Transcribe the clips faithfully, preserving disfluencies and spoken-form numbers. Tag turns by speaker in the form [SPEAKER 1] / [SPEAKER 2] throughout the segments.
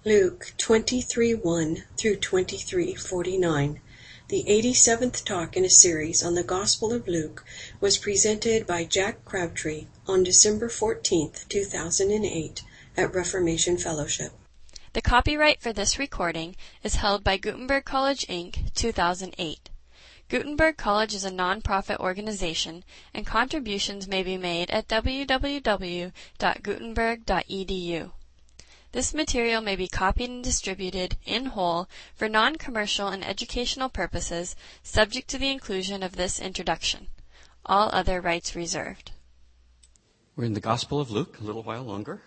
[SPEAKER 1] Luke twenty-three one through twenty-three forty-nine. The eighty-seventh talk in a series on the Gospel of Luke was presented by Jack Crabtree on December fourteenth, two thousand eight at Reformation Fellowship.
[SPEAKER 2] The copyright for this recording is held by Gutenberg College, Incorporated, two thousand eight. Gutenberg College is a non-profit organization, and contributions may be made at w w w dot gutenberg dot e d u. This material may be copied and distributed in whole for non-commercial and educational purposes, subject to the inclusion of this introduction. All other rights reserved.
[SPEAKER 3] We're in the Gospel of Luke, a little while longer.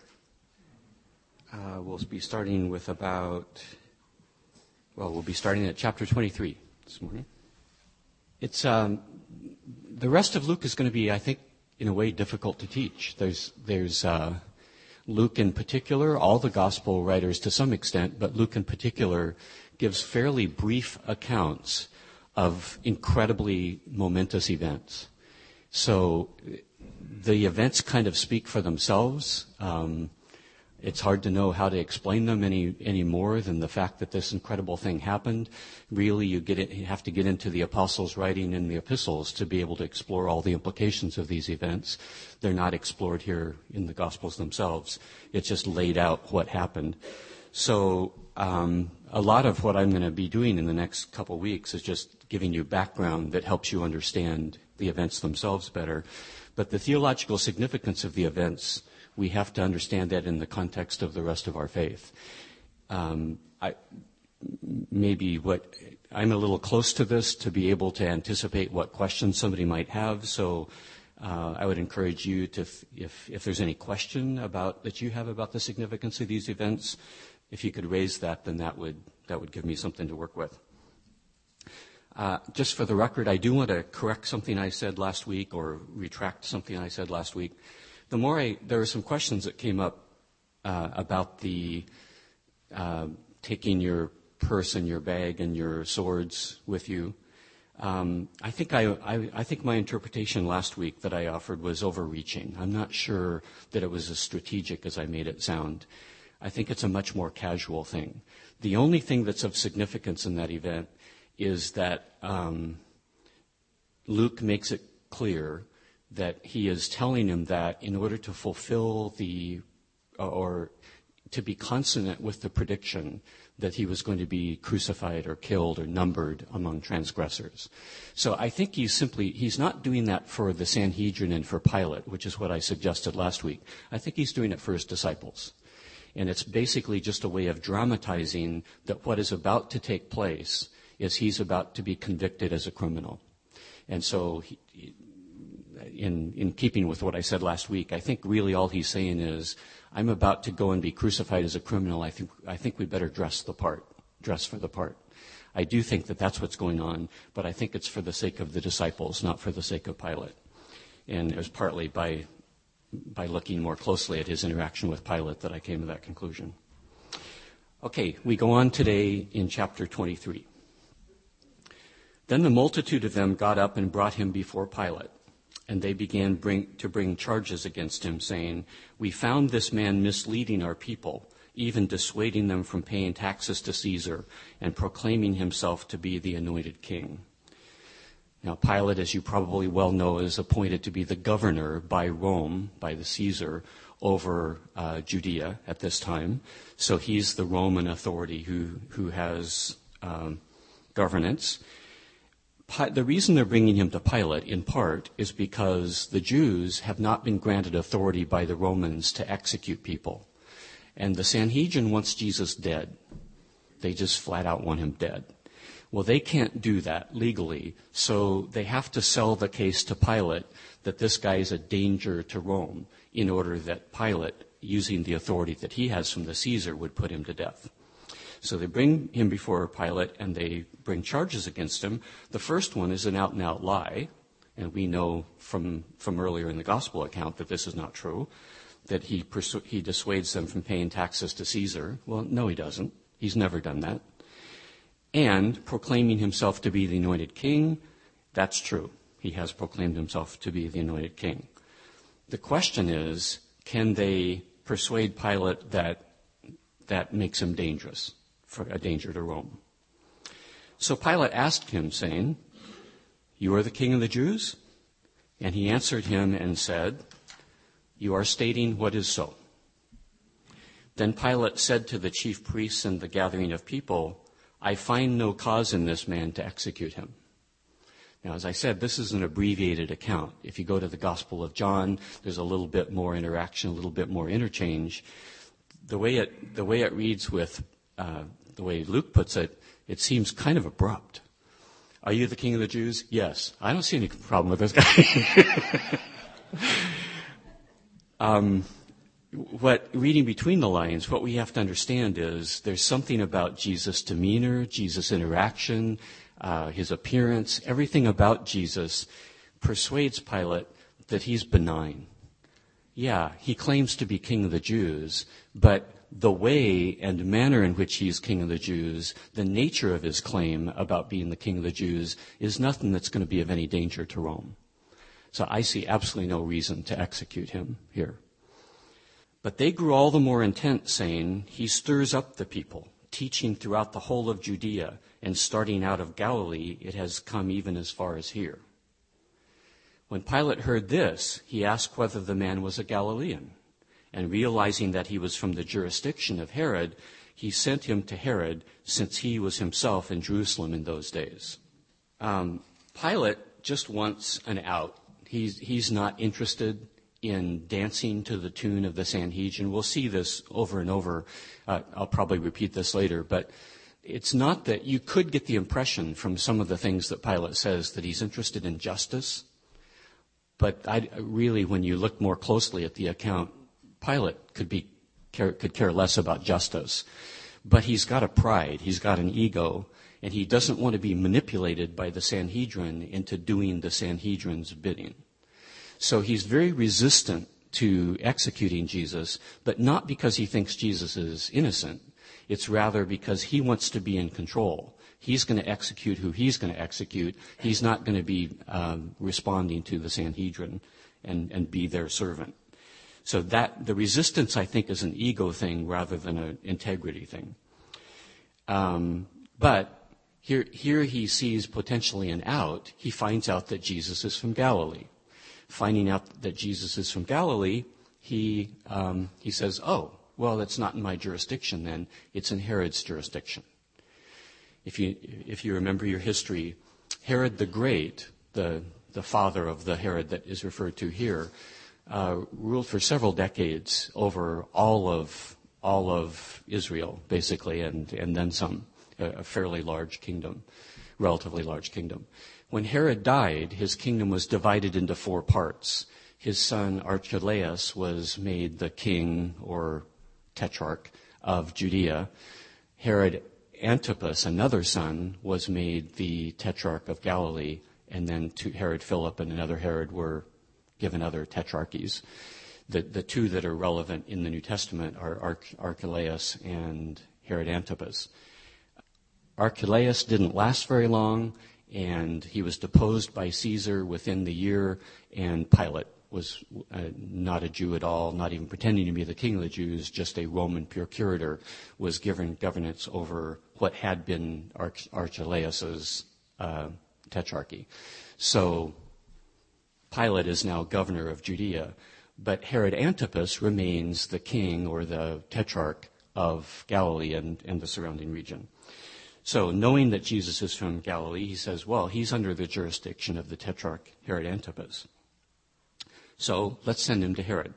[SPEAKER 3] Uh, we'll be starting with about, well, we'll be starting at chapter twenty-three this morning. It's, um, the rest of Luke is going to be, I think, in a way difficult to teach. There's, there's, uh, Luke in particular, all the gospel writers to some extent, but Luke in particular gives fairly brief accounts of incredibly momentous events. So the events kind of speak for themselves. Um, it's hard to know how to explain them any, any more than the fact that this incredible thing happened. Really, you get it, you have to get into the apostles' writing in the epistles to be able to explore all the implications of these events. They're not explored here in the Gospels themselves. It's just laid out what happened. So um, a lot of what I'm going to be doing in the next couple of weeks is just giving you background that helps you understand the events themselves better. But the theological significance of the events, we have to understand that in the context of the rest of our faith. Um, I, maybe what I'm a little close to this to be able to anticipate what questions somebody might have. So uh, I would encourage you to, if if there's any question about that you have about the significance of these events, if you could raise that, then that would that would give me something to work with. Uh, just for the record, I do want to correct something I said last week or retract something I said last week. The more I, there were some questions that came up uh, about the uh, taking your purse and your bag and your swords with you. Um, I think I, I, I think my interpretation last week that I offered was overreaching. I'm not sure that it was as strategic as I made it sound. I think it's a much more casual thing. The only thing that's of significance in that event is that um, Luke makes it clear that he is telling him that in order to fulfill the, or to be consonant with the prediction that he was going to be crucified or killed or numbered among transgressors. So I think he's simply, he's not doing that for the Sanhedrin and for Pilate, which is what I suggested last week. I think he's doing it for his disciples. And it's basically just a way of dramatizing that what is about to take place is he's about to be convicted as a criminal. And so he, In, in keeping with what I said last week, I think really all he's saying is, I'm about to go and be crucified as a criminal. I think, I think we better dress the part, dress for the part. I do think that that's what's going on, but I think it's for the sake of the disciples, not for the sake of Pilate. And it was partly by, by looking more closely at his interaction with Pilate that I came to that conclusion. Okay, we go on today in chapter twenty-three. Then the multitude of them got up and brought him before Pilate. And they began bring, to bring charges against him, saying, "We found this man misleading our people, even dissuading them from paying taxes to Caesar and proclaiming himself to be the anointed king." Now, Pilate, as you probably well know, is appointed to be the governor by Rome, by the Caesar, over uh, Judea at this time. So he's the Roman authority who, who has um, governance. The reason they're bringing him to Pilate, in part, is because the Jews have not been granted authority by the Romans to execute people. And the Sanhedrin wants Jesus dead. They just flat out want him dead. Well, they can't do that legally, so they have to sell the case to Pilate that this guy is a danger to Rome in order that Pilate, using the authority that he has from the Caesar, would put him to death. So they bring him before Pilate, and they bring charges against him. The first one is an out-and-out lie, and we know from, from earlier in the gospel account that this is not true, that he, persu- he dissuades them from paying taxes to Caesar. Well, no, he doesn't. He's never done that. And proclaiming himself to be the anointed king, that's true. He has proclaimed himself to be the anointed king. The question is, can they persuade Pilate that that makes him dangerous, for a danger to Rome. So Pilate asked him, saying, "You are the king of the Jews?" And he answered him and said, "You are stating what is so." Then Pilate said to the chief priests and the gathering of people, "I find no cause in this man to execute him." Now, as I said, this is an abbreviated account. If you go to the Gospel of John, there's a little bit more interaction, a little bit more interchange. The way it, the way it reads with, uh, the way Luke puts it, it seems kind of abrupt. "Are you the king of the Jews?" "Yes." "I don't see any problem with this guy." um, what, reading between the lines, what we have to understand is there's something about Jesus' demeanor, Jesus' interaction, Uh, his appearance, everything about Jesus persuades Pilate that he's benign. Yeah, he claims to be king of the Jews, but the way and manner in which he's king of the Jews, the nature of his claim about being the king of the Jews, is nothing that's going to be of any danger to Rome. So I see absolutely no reason to execute him here. But they grew all the more intent, saying, "He stirs up the people, teaching throughout the whole of Judea, and starting out of Galilee, it has come even as far as here." When Pilate heard this, he asked whether the man was a Galilean. And realizing that he was from the jurisdiction of Herod, he sent him to Herod, since he was himself in Jerusalem in those days. Um, Pilate just wants an out. He's, he's not interested in dancing to the tune of the Sanhedrin. We'll see this over and over. Uh, I'll probably repeat this later, but it's not that you could get the impression from some of the things that Pilate says that he's interested in justice. But I, really, when you look more closely at the account, Pilate could be care, could care less about justice. But he's got a pride, he's got an ego, and he doesn't want to be manipulated by the Sanhedrin into doing the Sanhedrin's bidding. So he's very resistant to executing Jesus, but not because he thinks Jesus is innocent. It's rather because he wants to be in control. He's going to execute who he's going to execute. He's not going to be um, responding to the Sanhedrin and, and be their servant. So that the resistance, I think, is an ego thing rather than an integrity thing. Um, but here, here he sees potentially an out. He finds out that Jesus is from Galilee. Finding out that Jesus is from Galilee, he um, he says, "Oh, well, that's not in my jurisdiction then. It's in Herod's jurisdiction." If you if you remember your history, Herod the Great, the the father of the Herod that is referred to here, uh, ruled for several decades over all of all of Israel, basically, and and then some, a, a fairly large kingdom, relatively large kingdom. When Herod died, his kingdom was divided into four parts. His son Archelaus was made the king or tetrarch of Judea. Herod Antipas, another son, was made the tetrarch of Galilee, and then two, Herod Philip and another Herod were given other tetrarchies. The, the two that are relevant in the New Testament are Arch, Archelaus and Herod Antipas. Archelaus didn't last very long, and he was deposed by Caesar within the year, and Pilate was uh, not a Jew at all, not even pretending to be the king of the Jews, just a Roman procurator, was given governance over what had been Arch- Archelaus's uh, tetrarchy. So Pilate is now governor of Judea, but Herod Antipas remains the king or the tetrarch of Galilee and, and the surrounding region. So knowing that Jesus is from Galilee, he says, well, he's under the jurisdiction of the tetrarch Herod Antipas. So let's send him to Herod.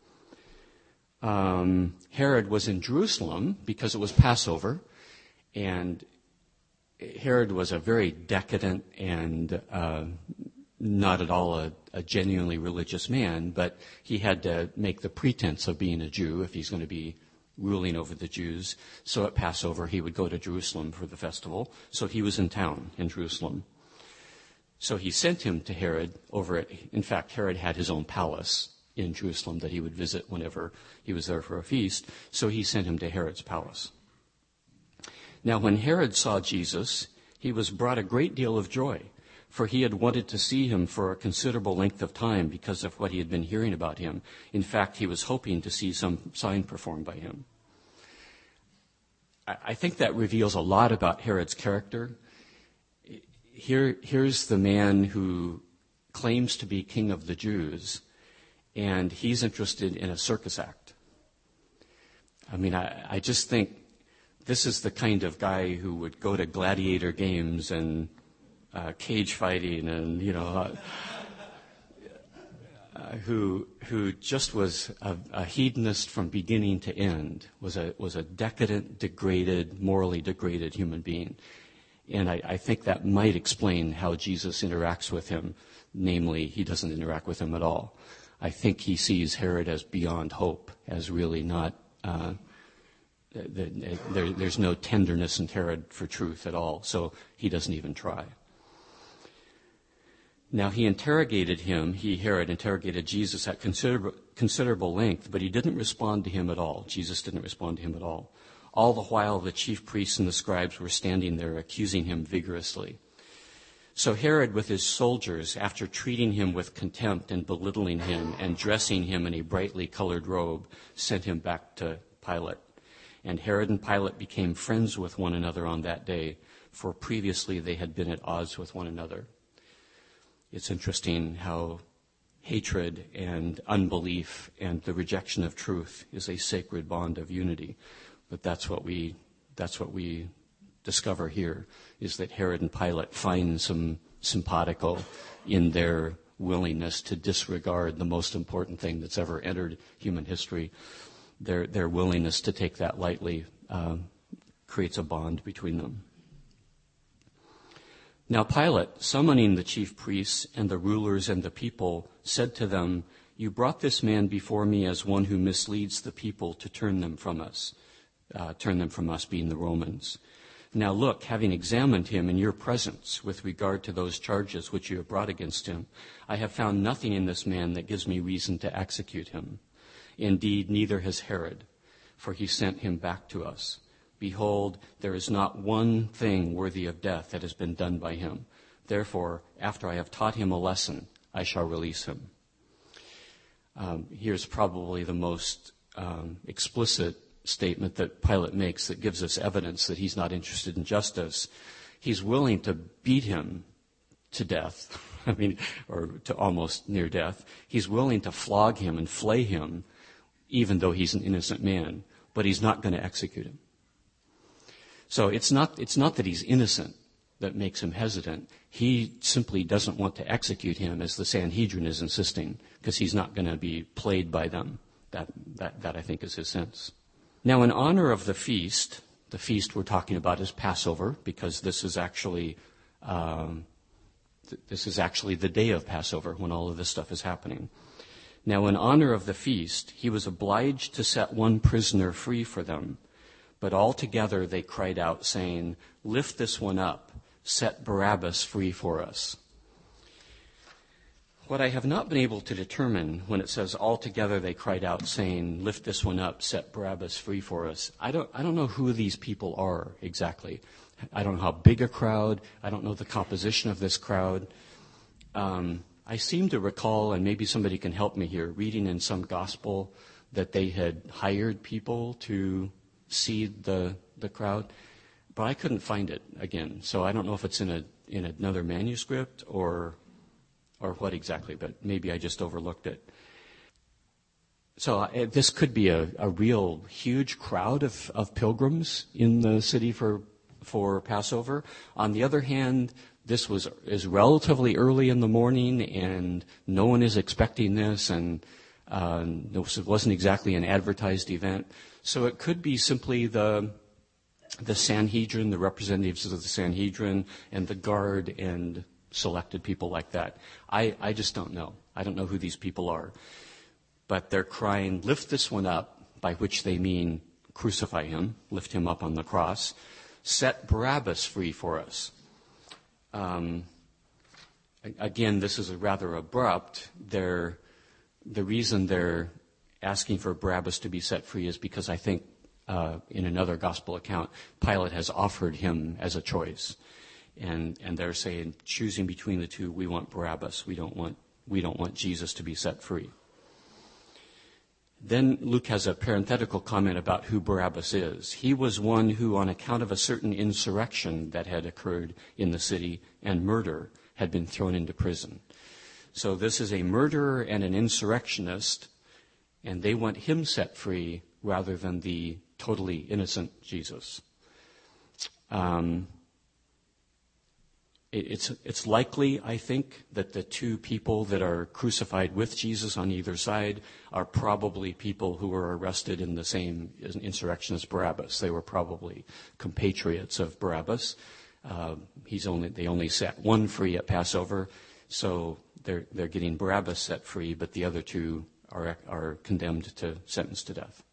[SPEAKER 3] Um, Herod was in Jerusalem because it was Passover, and Herod was a very decadent and uh, not at all a, a genuinely religious man, but he had to make the pretense of being a Jew if he's going to be ruling over the Jews. So at Passover, he would go to Jerusalem for the festival. So he was in town in Jerusalem. So he sent him to Herod over at, in fact, Herod had his own palace in Jerusalem that he would visit whenever he was there for a feast. So he sent him to Herod's palace. Now, when Herod saw Jesus, he was brought a great deal of joy, for he had wanted to see him for a considerable length of time because of what he had been hearing about him. In fact, he was hoping to see some sign performed by him. I think that reveals a lot about Herod's character. Here, here's the man who claims to be king of the Jews, and he's interested in a circus act. I mean, I, I just think this is the kind of guy who would go to gladiator games and uh, cage fighting and, you know, uh, uh, who who just was a, a hedonist from beginning to end, was a was a decadent, degraded, morally degraded human being. And I, I think that might explain how Jesus interacts with him. Namely, he doesn't interact with him at all. I think he sees Herod as beyond hope, as really not, uh, the, there, there's no tenderness in Herod for truth at all, so he doesn't even try. Now, he interrogated him, he, Herod, interrogated Jesus at considerable, considerable length, but he didn't respond to him at all. Jesus didn't respond to him at all. All the while, the chief priests and the scribes were standing there accusing him vigorously. So Herod, with his soldiers, after treating him with contempt and belittling him and dressing him in a brightly colored robe, sent him back to Pilate. And Herod and Pilate became friends with one another on that day, for previously they had been at odds with one another. It's interesting how hatred and unbelief and the rejection of truth is a sacred bond of unity. But that's what we that's what we discover here, is that Herod and Pilate find some simpatico in their willingness to disregard the most important thing that's ever entered human history. Their their willingness to take that lightly uh, creates a bond between them. Now Pilate, summoning the chief priests and the rulers and the people, said to them, "You brought this man before me as one who misleads the people to turn them from us, uh, turn them from us, being the Romans. Now look, having examined him in your presence with regard to those charges which you have brought against him, I have found nothing in this man that gives me reason to execute him. Indeed, neither has Herod, for he sent him back to us. Behold, there is not one thing worthy of death that has been done by him. Therefore, after I have taught him a lesson, I shall release him." Um, here's probably the most um, explicit statement that Pilate makes that gives us evidence that he's not interested in justice. He's willing to beat him to death, I mean, or to almost near death. He's willing to flog him and flay him, even though he's an innocent man, but he's not going to execute him. So it's not, it's not that he's innocent that makes him hesitant. He simply doesn't want to execute him, as the Sanhedrin is insisting, because he's not going to be played by them. That, that, that I think is his sense. Now, in honor of the feast, the feast we're talking about is Passover, because this is actually, um, th- this is actually the day of Passover when all of this stuff is happening. Now, in honor of the feast, he was obliged to set one prisoner free for them. But all together they cried out, saying, "Lift this one up, set Barabbas free for us." What I have not been able to determine when it says all together they cried out, saying, "Lift this one up, set Barabbas free for us," I don't, I don't know who these people are exactly. I don't know how big a crowd. I don't know the composition of this crowd. Um, I seem to recall, and maybe somebody can help me here, reading in some gospel that they had hired people to seed the the crowd, but I couldn't find it again. So I don't know if it's in a in another manuscript or or what exactly, but maybe I just overlooked it. So uh, this could be a, a real huge crowd of, of pilgrims in the city for for Passover. On the other hand, this was is relatively early in the morning, and no one is expecting this, and uh, it wasn't exactly an advertised event. So it could be simply the the Sanhedrin, the representatives of the Sanhedrin, and the guard and selected people like that. I, I just don't know. I don't know who these people are. But they're crying, "Lift this one up," by which they mean crucify him, lift him up on the cross. "Set Barabbas free for us." Um, again, this is a rather abrupt. They're, the reason they're asking for Barabbas to be set free is because I think uh, in another gospel account, Pilate has offered him as a choice, and and they're saying, choosing between the two, we want Barabbas. We don't want we don't want Jesus to be set free. Then Luke has a parenthetical comment about who Barabbas is. He was one who, on account of a certain insurrection that had occurred in the city and murder, had been thrown into prison. So this is a murderer and an insurrectionist, and they want him set free rather than the totally innocent Jesus. Um, it, it's, it's likely, I think, that the two people that are crucified with Jesus on either side are probably people who were arrested in the same insurrection as Barabbas. They were probably compatriots of Barabbas. Uh, he's only they only set one free at Passover, so they're they're getting Barabbas set free, but the other two are are condemned to sentence to death.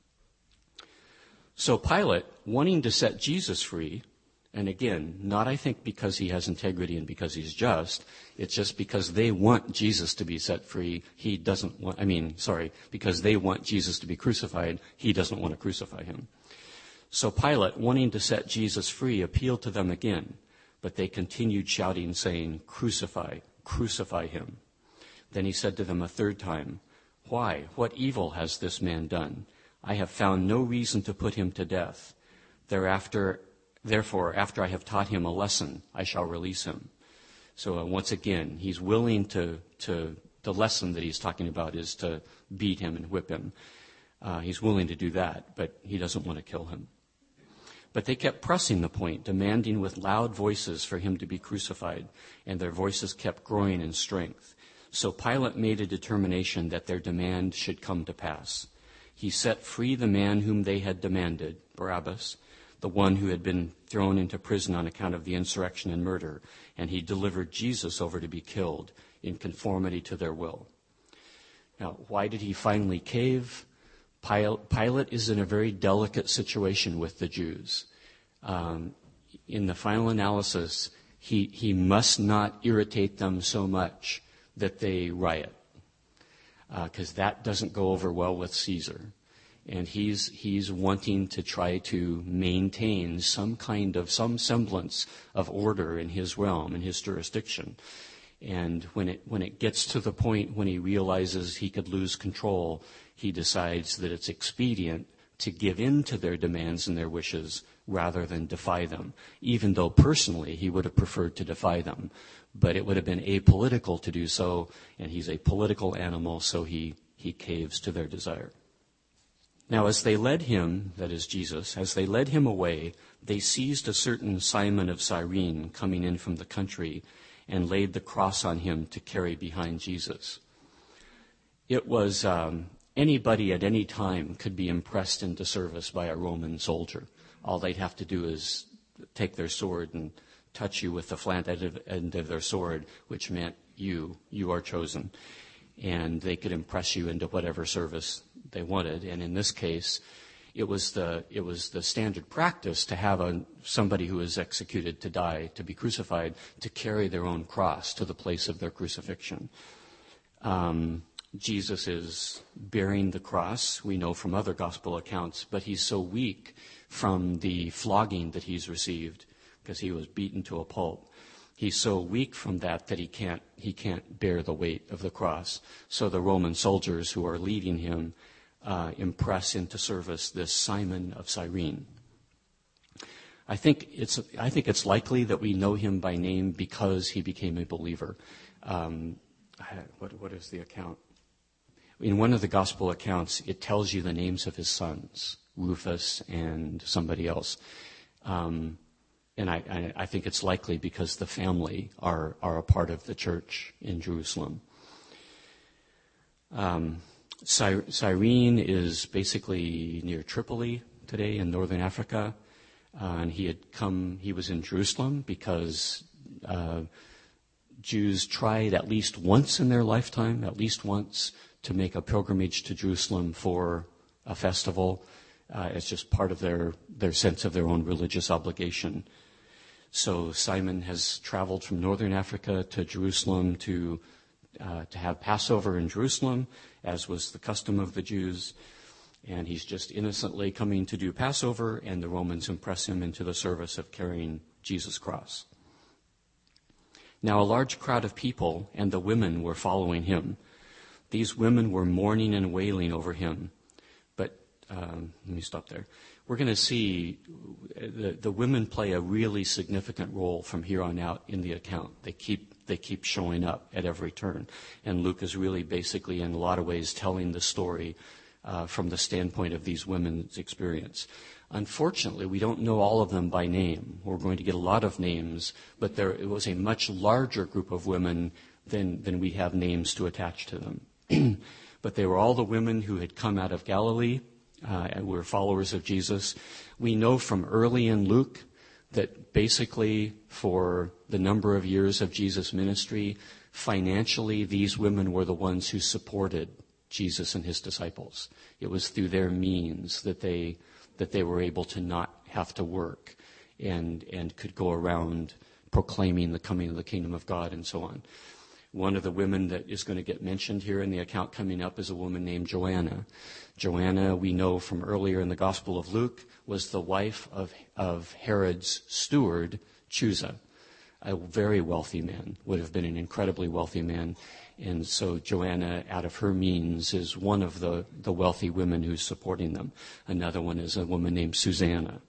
[SPEAKER 3] So Pilate, wanting to set Jesus free, and again, not I think because he has integrity and because he's just, it's just because they want Jesus to be set free. He doesn't want, I mean, sorry, because they want Jesus to be crucified, he doesn't want to crucify him. So Pilate, wanting to set Jesus free, appealed to them again, but they continued shouting, saying, "Crucify, crucify him." Then he said to them a third time, "Why? What evil has this man done? I have found no reason to put him to death. Thereafter, therefore, after I have taught him a lesson, I shall release him." So uh, once again, he's willing to, to, the lesson that he's talking about is to beat him and whip him. Uh, he's willing to do that, but he doesn't want to kill him. But they kept pressing the point, demanding with loud voices for him to be crucified, and their voices kept growing in strength. So Pilate made a determination that their demand should come to pass. He set free the man whom they had demanded, Barabbas, the one who had been thrown into prison on account of the insurrection and murder, and he delivered Jesus over to be killed in conformity to their will. Now, why did he finally cave? Pilate is in a very delicate situation with the Jews. Um, in the final analysis, he, he must not irritate them so much that they riot, because uh, that doesn't go over well with Caesar. And he's he's wanting to try to maintain some kind of, some semblance of order in his realm, in his jurisdiction. And when it when it gets to the point when he realizes he could lose control, he decides that it's expedient to give in to their demands and their wishes rather than defy them, even though personally he would have preferred to defy them. But it would have been apolitical to do so, and he's a political animal, so he, he caves to their desire. Now, as they led him, that is Jesus, as they led him away, they seized a certain Simon of Cyrene coming in from the country and laid the cross on him to carry behind Jesus. It was um, anybody at any time could be impressed into service by a Roman soldier. All they'd have to do is take their sword and touch you with the flat end of their sword, which meant you, you are chosen. And they could impress you into whatever service they wanted. And in this case, it was the it was the standard practice to have a somebody who was executed to die, to be crucified, to carry their own cross to the place of their crucifixion. Um, Jesus is bearing the cross, we know from other gospel accounts, but he's so weak from the flogging that he's received, because he was beaten to a pulp. He's so weak from that that he can't he can't bear the weight of the cross. So the Roman soldiers who are leading him uh, impress into service this Simon of Cyrene. I think it's I think it's likely that we know him by name because he became a believer. Um, what what is the account? In one of the gospel accounts, it tells you the names of his sons, Rufus and somebody else. Um, And I, I, I think it's likely because the family are, are a part of the church in Jerusalem. Um, Cy- Cyrene is basically near Tripoli today in northern Africa. Uh, and he had come, he was in Jerusalem because uh, Jews tried at least once in their lifetime, at least once, to make a pilgrimage to Jerusalem for a festival. Uh, it's just part of their, their sense of their own religious obligation. So Simon has traveled from northern Africa to Jerusalem to uh, to have Passover in Jerusalem, as was the custom of the Jews. And he's just innocently coming to do Passover, and the Romans impress him into the service of carrying Jesus' cross. Now a large crowd of people and the women were following him. These women were mourning and wailing over him. But um, let me stop there. We're going to see the, the women play a really significant role from here on out in the account. They keep they keep showing up at every turn. And Luke is really basically, in a lot of ways, telling the story uh, from the standpoint of these women's experience. Unfortunately, we don't know all of them by name. We're going to get a lot of names, but there it was a much larger group of women than, than we have names to attach to them. But they were all the women who had come out of Galilee, uh, and were followers of Jesus. We know from early in Luke that basically for the number of years of Jesus' ministry, financially, these women were the ones who supported Jesus and his disciples. It was through their means that they that they were able to not have to work and and could go around proclaiming the coming of the kingdom of God and so on. One of the women that is going to get mentioned here in the account coming up is a woman named Joanna. Joanna, we know from earlier in the Gospel of Luke, was the wife of, of Herod's steward, Chusa, a very wealthy man, would have been an incredibly wealthy man. And so Joanna, out of her means, is one of the, the wealthy women who's supporting them. Another one is a woman named Susanna.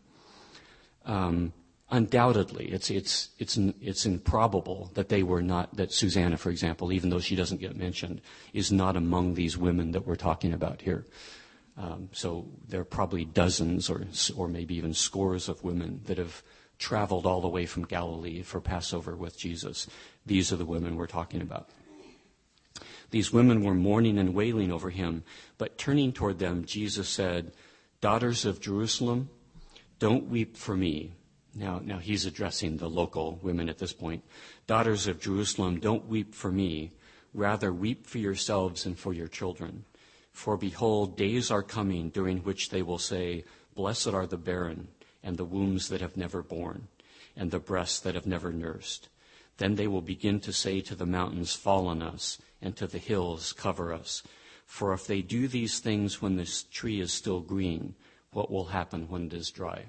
[SPEAKER 3] Um, undoubtedly, it's it's it's it's improbable that they were not, that Susanna, for example, even though she doesn't get mentioned, is not among these women that we're talking about here. Um, so there are probably dozens or or maybe even scores of women that have traveled all the way from Galilee for Passover with Jesus. These are the women we're talking about. These women were mourning and wailing over him, but turning toward them, Jesus said, "Daughters of Jerusalem, don't weep for me." Now, now he's addressing the local women at this point. "Daughters of Jerusalem, don't weep for me. Rather, weep for yourselves and for your children. For behold, days are coming during which they will say, 'Blessed are the barren, and the wombs that have never borne, and the breasts that have never nursed.' Then they will begin to say to the mountains, 'Fall on us,' and to the hills, 'Cover us.' For if they do these things when this tree is still green, what will happen when it is dry?"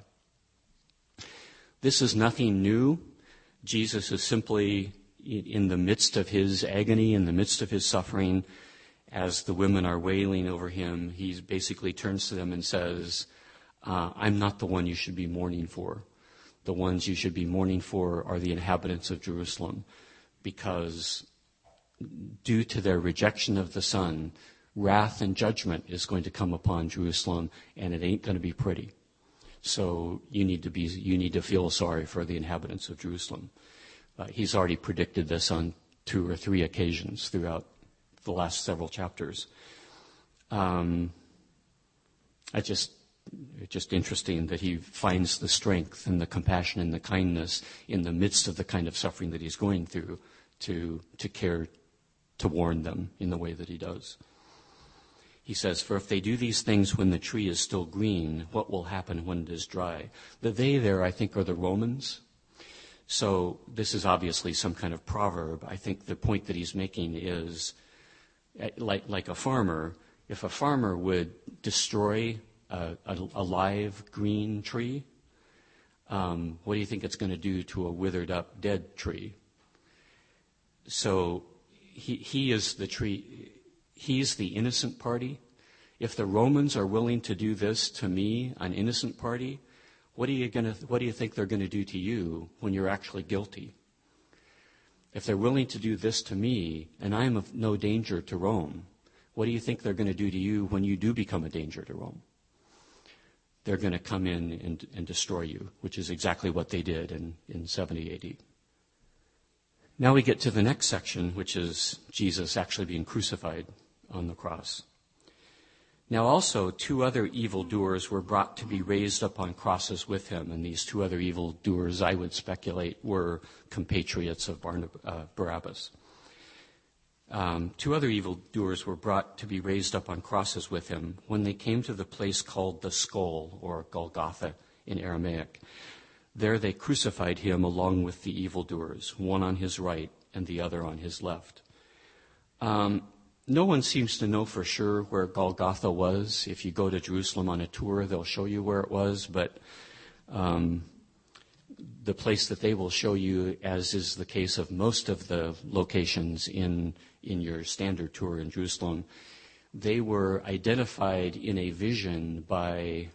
[SPEAKER 3] This is nothing new. Jesus is simply in the midst of his agony, in the midst of his suffering, as the women are wailing over him, he basically turns to them and says, uh, I'm not the one you should be mourning for. The ones you should be mourning for are the inhabitants of Jerusalem, because due to their rejection of the Son, wrath and judgment is going to come upon Jerusalem, and it ain't going to be pretty. So you need to be, you need to feel sorry for the inhabitants of Jerusalem. Uh, he's already predicted this on two or three occasions throughout the last several chapters. Um, I just, it's just interesting that he finds the strength and the compassion and the kindness in the midst of the kind of suffering that he's going through to to care to warn them in the way that he does. He says, "For if they do these things when the tree is still green, what will happen when it is dry?" The they there, I think, are the Romans. So this is obviously some kind of proverb. I think the point that he's making is, like, like a farmer, if a farmer would destroy a, a, a live green tree, um, what do you think it's going to do to a withered up dead tree? So he, he is the tree. He's the innocent party. If the Romans are willing to do this to me, an innocent party, what are you going to, what do you think they're going to do to you when you're actually guilty? If they're willing to do this to me, and I am of no danger to Rome, what do you think they're going to do to you when you do become a danger to Rome? They're going to come in and, and destroy you, which is exactly what they did in, in seventy A D. Now we get to the next section, which is Jesus actually being crucified on the cross. Now also two other evildoers were brought to be raised up on crosses with him, and these two other evildoers, I would speculate, were compatriots of Barnab- uh, Barabbas. Um, two other evildoers were brought to be raised up on crosses with him when they came to the place called the Skull, or Golgotha in Aramaic. There they crucified him along with the evildoers, one on his right and the other on his left. Um, no one seems to know for sure where Golgotha was. If you go to Jerusalem on a tour, they'll show you where it was, but um, the place that they will show you, as is the case of most of the locations in in your standard tour in Jerusalem, they were identified in a vision by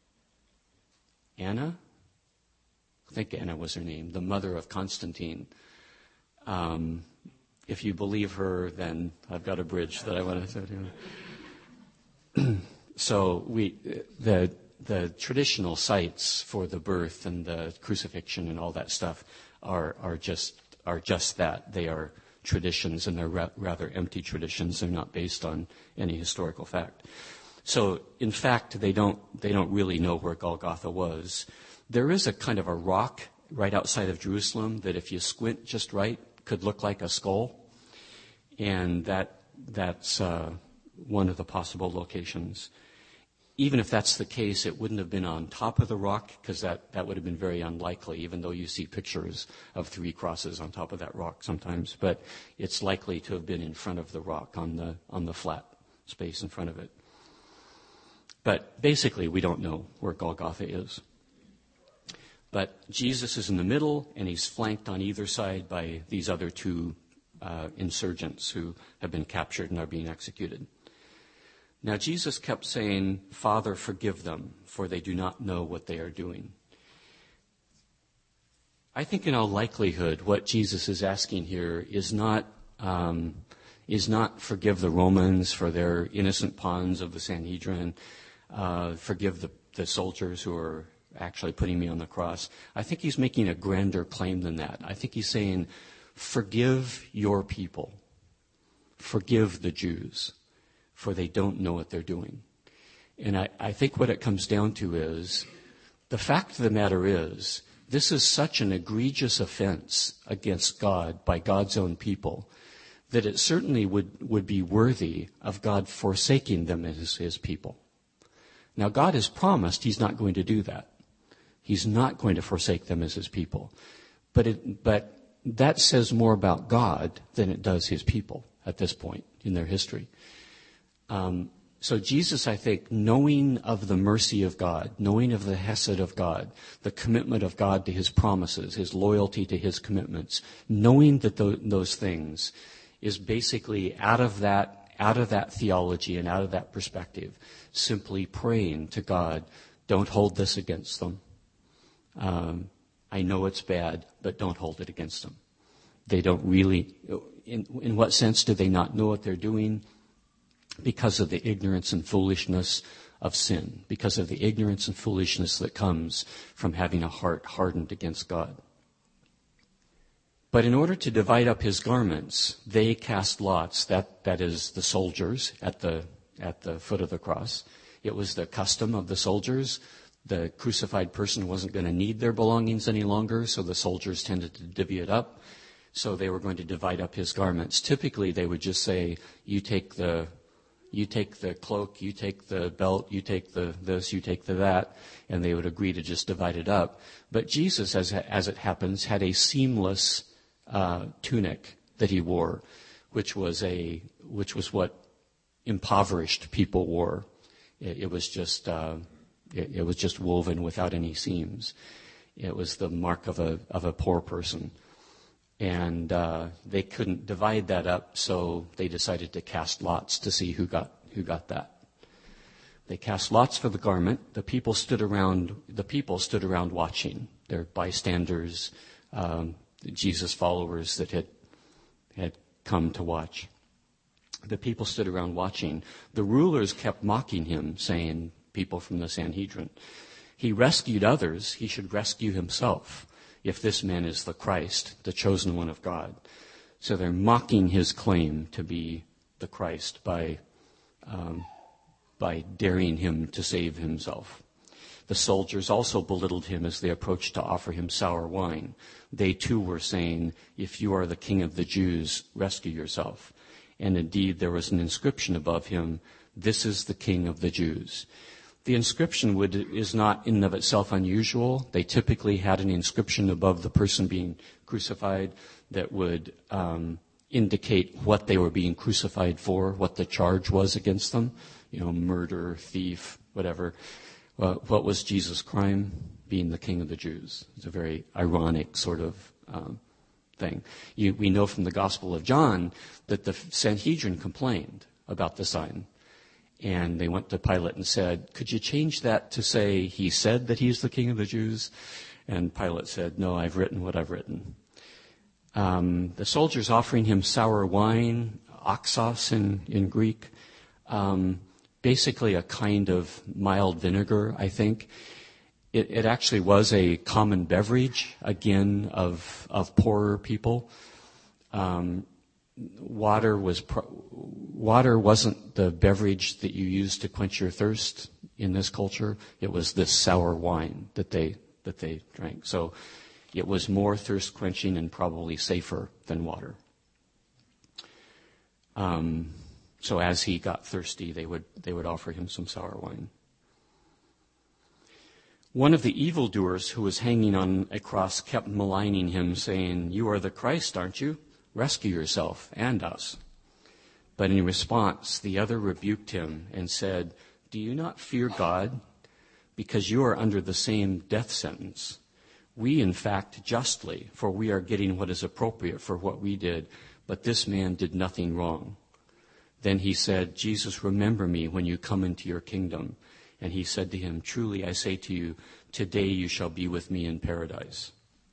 [SPEAKER 3] Anna. I think Anna was her name, the mother of Constantine. Um, if you believe her, then I've got a bridge that I want to say to you. So we the the traditional sites for the birth and the crucifixion and all that stuff are are just are just that. They are traditions, and they're ra- rather empty traditions. They're not based on any historical fact. So, in fact, they don't they don't really know where Golgotha was. There is a kind of a rock right outside of Jerusalem that, if you squint just right, could look like a skull, and that that's uh, one of the possible locations. Even if that's the case, it wouldn't have been on top of the rock, because that, that would have been very unlikely, even though you see pictures of three crosses on top of that rock sometimes. But it's likely to have been in front of the rock, on the on the flat space in front of it. But basically, we don't know where Golgotha is. But Jesus is in the middle, and he's flanked on either side by these other two uh, insurgents who have been captured and are being executed. Now, Jesus kept saying, "Father, forgive them, for they do not know what they are doing." I think in all likelihood, what Jesus is asking here is not um, is not forgive the Romans for their innocent pawns of the Sanhedrin, uh, forgive the, the soldiers who are actually putting me on the cross. I think he's making a grander claim than that. I think he's saying, forgive your people, forgive the Jews, for they don't know what they're doing. And I, I think what it comes down to is, the fact of the matter is, this is such an egregious offense against God by God's own people that it certainly would, would be worthy of God forsaking them as his people. Now, God has promised he's not going to do that. He's not going to forsake them as his people. But it, but that says more about God than it does his people at this point in their history. Um, so Jesus, I think, knowing of the mercy of God, knowing of the hesed of God, the commitment of God to his promises, his loyalty to his commitments, knowing that th- those things is basically out of that, out of that theology and out of that perspective, simply praying to God, don't hold this against them. Um, I know it's bad, but don't hold it against them. They don't really, in, in what sense do they not know what they're doing? Because of the ignorance and foolishness of sin, because of the ignorance and foolishness that comes from having a heart hardened against God. But in order to divide up his garments, they cast lots, that, that is the soldiers at the, at the foot of the cross. It was the custom of the soldiers. The crucified person wasn't going to need their belongings any longer, so the soldiers tended to divvy it up. So they were going to divide up his garments. Typically, they would just say, you take the You take the cloak, you take the belt, you take the this, you take the that, and they would agree to just divide it up. But Jesus, as as it happens, had a seamless uh, tunic that he wore, which was a which was what impoverished people wore. It, it was just uh, it, it was just woven without any seams. It was the mark of a of a poor person. And uh, they couldn't divide that up, so they decided to cast lots to see who got who got that. They cast lots for the garment. The people stood around. The people stood around watching. They're bystanders, um, Jesus followers that had had come to watch. The people stood around watching. The rulers kept mocking him, saying, "People from the Sanhedrin, he rescued others. He should rescue himself. If this man is the Christ, the chosen one of God." So they're mocking his claim to be the Christ by um, by daring him to save himself. The soldiers also belittled him as they approached to offer him sour wine. They too were saying, "If you are the King of the Jews, rescue yourself." And indeed, there was an inscription above him, "This is the King of the Jews." The inscription would, is not in and of itself unusual. They typically had an inscription above the person being crucified that would um, indicate what they were being crucified for, what the charge was against them, you know, murder, thief, whatever. Uh, what was Jesus' crime? being the king of the Jews. It's a very ironic sort of um, thing. You, we know from the Gospel of John that the Sanhedrin complained about the sign. And they went to Pilate and said, could you change that to say he said that he's the king of the Jews? And Pilate said, no, I've written what I've written. Um, the soldiers offering him sour wine, oxos in, in Greek, um, basically a kind of mild vinegar, I think. It, it actually was a common beverage, again, of, of poorer people. Um, water was pro- water wasn't the beverage that you used to quench your thirst in this culture. It was this sour wine that they that they drank. So it was more thirst quenching and probably safer than water. Um, so as he got thirsty, they would they would offer him some sour wine. One of the evildoers who was hanging on a cross kept maligning him, saying, "You are the Christ, aren't you? Rescue yourself and us." But in response, the other rebuked him and said, "Do you not fear God? Because you are under the same death sentence. We, in fact, justly, for we are getting what is appropriate for what we did, but this man did nothing wrong." Then he said, "Jesus, remember me when you come into your kingdom." And he said to him, "Truly I say to you, today you shall be with me in paradise."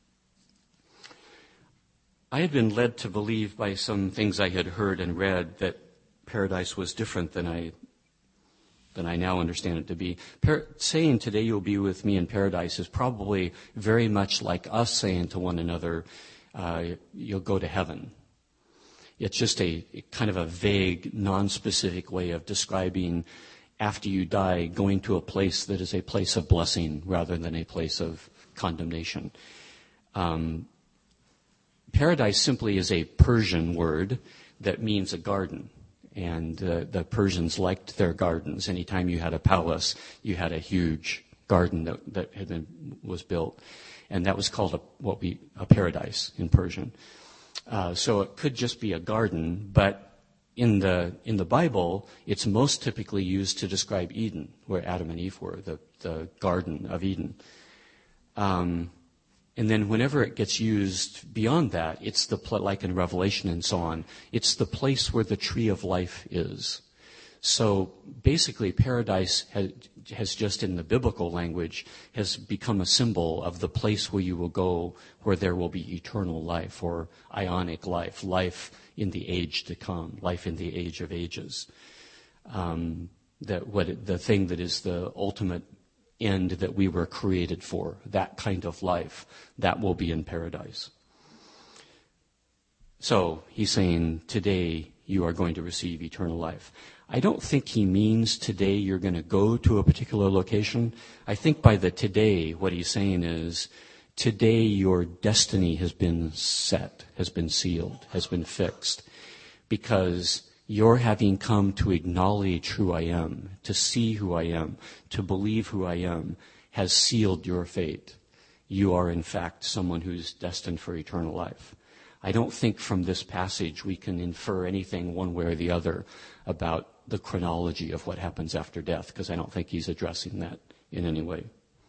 [SPEAKER 3] I had been led to believe by some things I had heard and read that paradise was different than I than I now understand it to be. Par- saying today you'll be with me in paradise is probably very much like us saying to one another, uh, you'll go to heaven. It's just a, a kind of a vague, non-specific way of describing after you die going to a place that is a place of blessing rather than a place of condemnation. Um, Paradise simply is a Persian word that means a garden. And uh, the Persians liked their gardens. Anytime you had a palace, you had a huge garden that, that had been, was built. And that was called a, what we, a paradise in Persian. Uh, so it could just be a garden, but in the, in the Bible, it's most typically used to describe Eden, where Adam and Eve were, the, the Garden of Eden. Um, And then whenever it gets used beyond that, it's the, pl- like in Revelation and so on, it's the place where the tree of life is. So basically paradise has, has just in the biblical language has become a symbol of the place where you will go where there will be eternal life or ionic life, life in the age to come, life in the age of ages. Um, that what it, the thing that is the ultimate end that we were created for, that kind of life, that will be in paradise. So he's saying, today you are going to receive eternal life. I don't think he means today you're going to go to a particular location. I think by the today, what he's saying is, today your destiny has been set, has been sealed, has been fixed, because your having come to acknowledge who I am, to see who I am, to believe who I am, has sealed your fate. You are, in fact, someone who's destined for eternal life. I don't think from this passage we can infer anything one way or the other about the chronology of what happens after death, because I don't think he's addressing that in any way.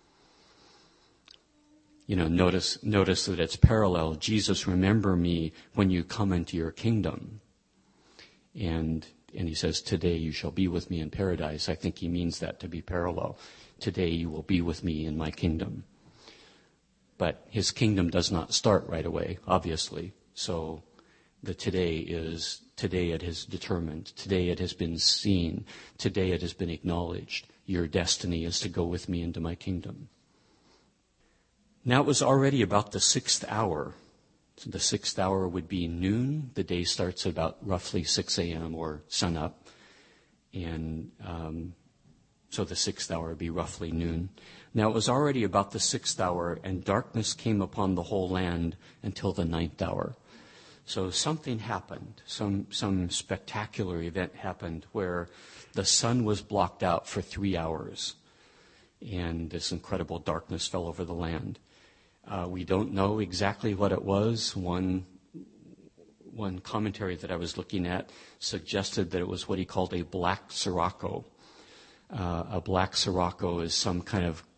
[SPEAKER 3] You know, notice, notice that it's parallel. Jesus, remember me when you come into your kingdom. And and he says, today you shall be with me in paradise. I think he means that to be parallel. Today you will be with me in my kingdom. But his kingdom does not start right away, obviously. So the today is, today it is determined. Today it has been seen. Today it has been acknowledged. Your destiny is to go with me into my kingdom. Now it was already about the sixth hour. So the sixth hour would be noon. The day starts at about roughly six a.m. or sunup. And um, so the sixth hour would be roughly noon. Now it was already about the sixth hour, and darkness came upon the whole land until the ninth hour. So something happened. Some, some spectacular event happened where the sun was blocked out for three hours. And this incredible darkness fell over the land. Uh, we don't know exactly what it was. One one commentary that I was looking at suggested that it was what he called a black sirocco. Uh, a black sirocco is some kind of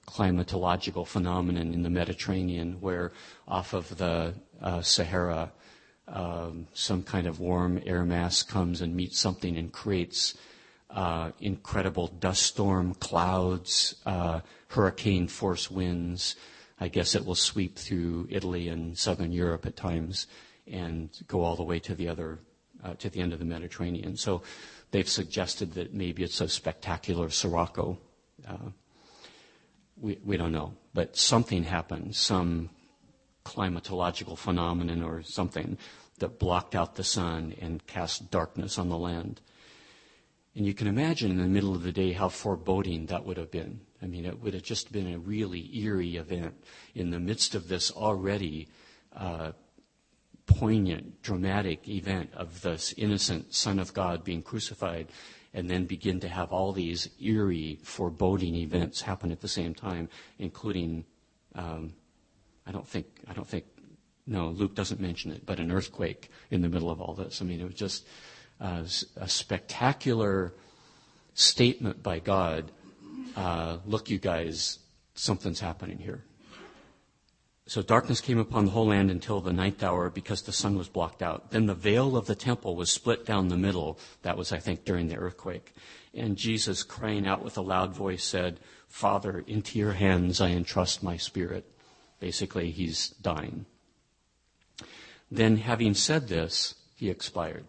[SPEAKER 3] climatological phenomenon in the Mediterranean where off of the uh, Sahara, um, some kind of warm air mass comes and meets something and creates uh, incredible dust storm clouds, uh, hurricane force winds. I guess it will sweep through Italy and southern Europe at times and go all the way to the other, uh, to the end of the Mediterranean. So they've suggested that maybe it's a spectacular Sirocco. Uh, we, we don't know, but something happened, some climatological phenomenon or something that blocked out the sun and cast darkness on the land. And you can imagine in the middle of the day how foreboding that would have been. I mean, it would have just been a really eerie event in the midst of this already uh, poignant, dramatic event of this innocent Son of God being crucified, and then begin to have all these eerie, foreboding events happen at the same time, including, um, I don't think, I don't think, no, Luke doesn't mention it, but an earthquake in the middle of all this. I mean, it was just uh, a spectacular statement by God. Uh, look, you guys, something's happening here. So darkness came upon the whole land until the ninth hour because the sun was blocked out. Then the veil of the temple was split down the middle. That was, I think, during the earthquake. And Jesus, crying out with a loud voice, said, Father, into your hands I entrust my spirit. Basically, he's dying. Then, having said this, he expired.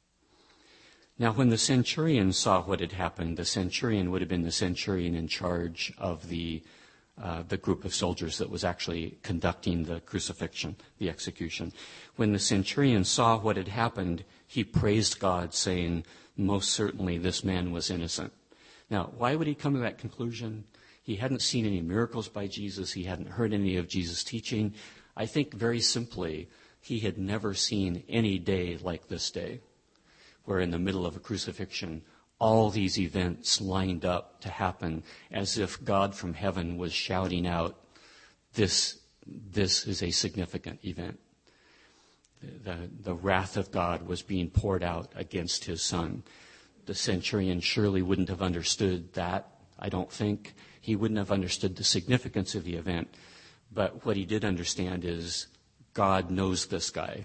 [SPEAKER 3] Now, when the centurion saw what had happened, the centurion would have been the centurion in charge of the uh, the group of soldiers that was actually conducting the crucifixion, the execution. When the centurion saw what had happened, he praised God, saying, most certainly this man was innocent. Now, why would he come to that conclusion? He hadn't seen any miracles by Jesus. He hadn't heard any of Jesus' teaching. I think very simply, he had never seen any day like this day, where in the middle of a crucifixion, all these events lined up to happen as if God from heaven was shouting out, this, this is a significant event. The, the, the wrath of God was being poured out against his son. The centurion surely wouldn't have understood that, I don't think. He wouldn't have understood the significance of the event. But what he did understand is God knows this guy.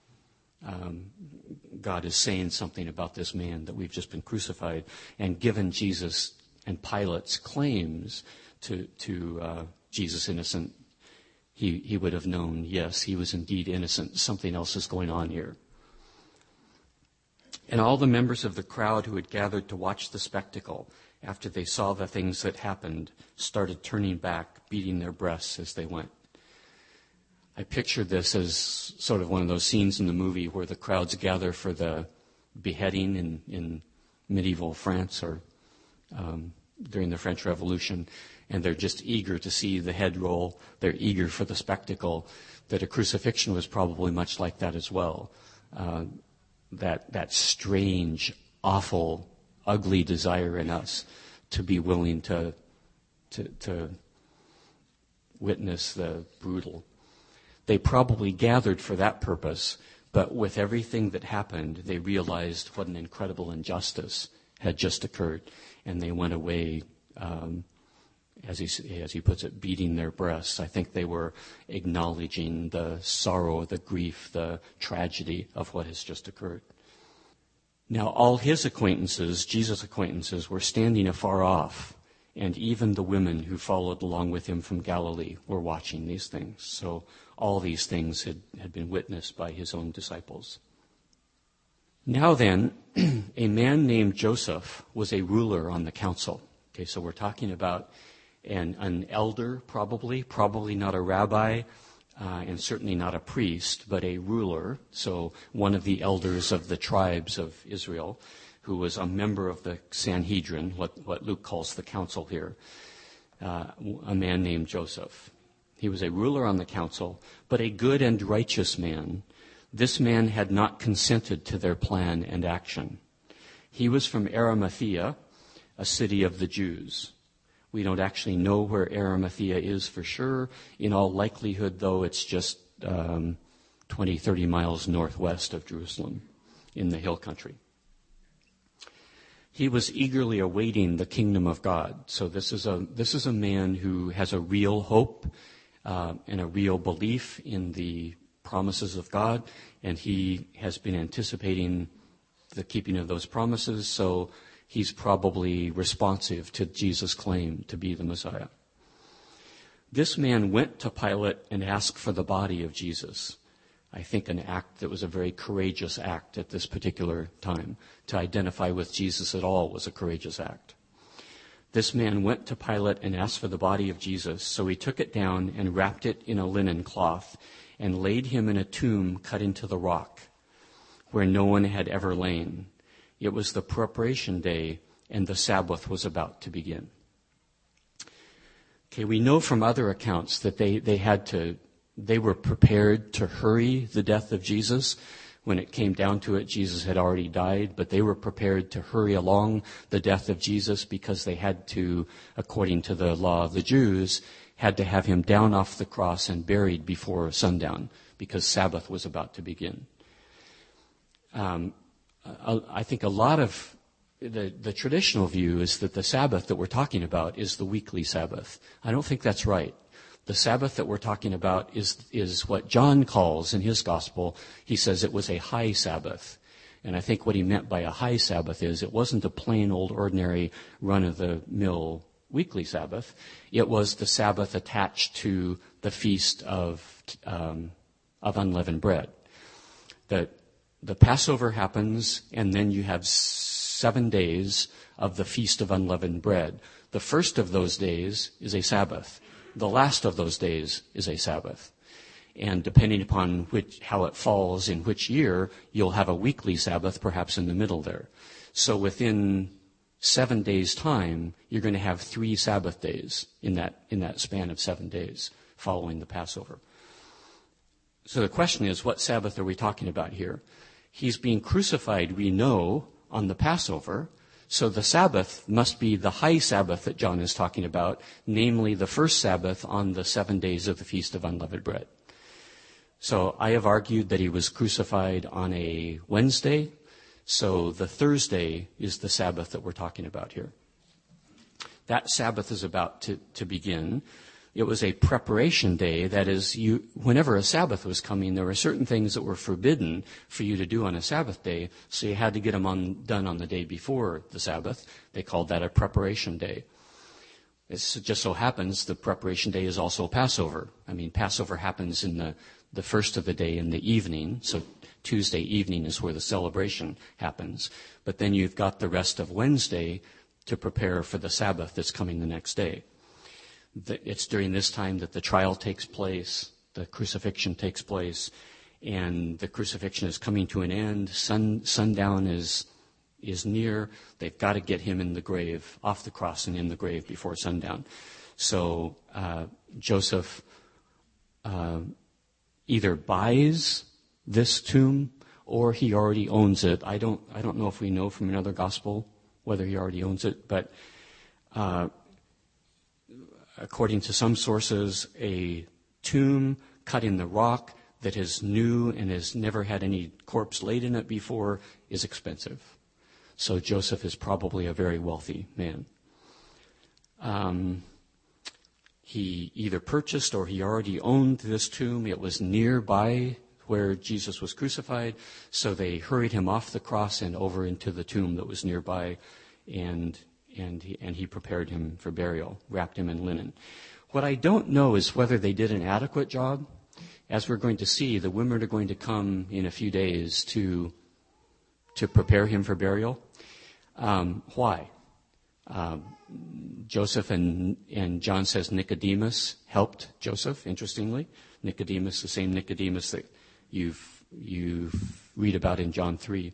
[SPEAKER 3] Um, God is saying something about this man that we've just been crucified, and given Jesus and Pilate's claims to to uh, Jesus innocent, he he would have known, yes, he was indeed innocent. Something else is going on here. And all the members of the crowd who had gathered to watch the spectacle, after they saw the things that happened, started turning back, beating their breasts as they went. I pictured this as sort of one of those scenes in the movie where the crowds gather for the beheading in, in medieval France or um, during the French Revolution, and they're just eager to see the head roll. They're eager for the spectacle. That a crucifixion was probably much like that as well. Uh, that that strange, awful, ugly desire in us to be willing to to, to witness the brutal. They probably gathered for that purpose, but with everything that happened, they realized what an incredible injustice had just occurred, and they went away, um, as he as he puts it, beating their breasts. I think they were acknowledging the sorrow, the grief, the tragedy of what has just occurred. Now, all his acquaintances, Jesus' acquaintances, were standing afar off, and even the women who followed along with him from Galilee were watching these things. So all these things had, had been witnessed by his own disciples. Now then, a man named Joseph was a ruler on the council. Okay, so we're talking about an, an elder, probably, probably not a rabbi, uh, and certainly not a priest, but a ruler, so one of the elders of the tribes of Israel, who was a member of the Sanhedrin, what, what Luke calls the council here, uh, a man named Joseph. He was a ruler on the council, but a good and righteous man. This man had not consented to their plan and action. He was from Arimathea, a city of the Jews. We don't actually know where Arimathea is for sure. In all likelihood, though, it's just um, twenty, thirty miles northwest of Jerusalem in the hill country. He was eagerly awaiting the kingdom of God. So this is a this is a man who has a real hope uh, and a real belief in the promises of God, and he has been anticipating the keeping of those promises, so he's probably responsive to Jesus' claim to be the Messiah. This man went to Pilate and asked for the body of Jesus. I think an act that was a very courageous act at this particular time. To identify with Jesus at all was a courageous act. This man went to Pilate and asked for the body of Jesus, so he took it down and wrapped it in a linen cloth and laid him in a tomb cut into the rock where no one had ever lain. It was the preparation day, and the Sabbath was about to begin. Okay, we know from other accounts that they, they had to, they were prepared to hurry the death of Jesus. When it came down to it, Jesus had already died, but they were prepared to hurry along the death of Jesus because they had to, according to the law of the Jews, had to have him down off the cross and buried before sundown because Sabbath was about to begin. Um, I think a lot of the, the traditional view is that the Sabbath that we're talking about is the weekly Sabbath. I don't think that's right. The Sabbath that we're talking about is, is what John calls in his gospel. He says it was a high Sabbath. And I think what he meant by a high Sabbath is it wasn't a plain old ordinary run-of-the-mill weekly Sabbath. It was the Sabbath attached to the feast of, um, of unleavened bread. The, the Passover happens, and then you have seven days of the Feast of Unleavened Bread. The first of those days is a Sabbath. The last of those days is a Sabbath. And depending upon which, how it falls in which year, you'll have a weekly Sabbath perhaps in the middle there. So within seven days' time, you're going to have three Sabbath days in that, in that span of seven days following the Passover. So the question is, what Sabbath are we talking about here? He's being crucified, we know, on the Passover. So the Sabbath must be the high Sabbath that John is talking about, namely the first Sabbath on the seven days of the Feast of Unleavened Bread. So I have argued that he was crucified on a Wednesday, so the Thursday is the Sabbath that we're talking about here. That Sabbath is about to, to begin. It was a preparation day. That is, you, whenever a Sabbath was coming, there were certain things that were forbidden for you to do on a Sabbath day, so you had to get them on, done on the day before the Sabbath. They called that a preparation day. It just so happens the preparation day is also Passover. I mean, Passover happens in the, the first of the day in the evening, so Tuesday evening is where the celebration happens. But then you've got the rest of Wednesday to prepare for the Sabbath that's coming the next day. It's during this time that the trial takes place, the crucifixion takes place, and the crucifixion is coming to an end. Sun, sundown is is near. They've got to get him in the grave, off the cross and in the grave before sundown. So uh, Joseph uh, either buys this tomb or he already owns it. I don't I don't know if we know from another gospel whether he already owns it, but uh, according to some sources, a tomb cut in the rock that is new and has never had any corpse laid in it before is expensive. So Joseph is probably a very wealthy man. Um, he either purchased or he already owned this tomb. It was nearby where Jesus was crucified, so they hurried him off the cross and over into the tomb that was nearby, and And he, and he prepared him for burial, wrapped him in linen. What I don't know is whether they did an adequate job. As we're going to see, the women are going to come in a few days to, to prepare him for burial. Um, why? Um, Joseph and, and John says Nicodemus helped Joseph, interestingly. Nicodemus, the same Nicodemus that you've, you read about in John three.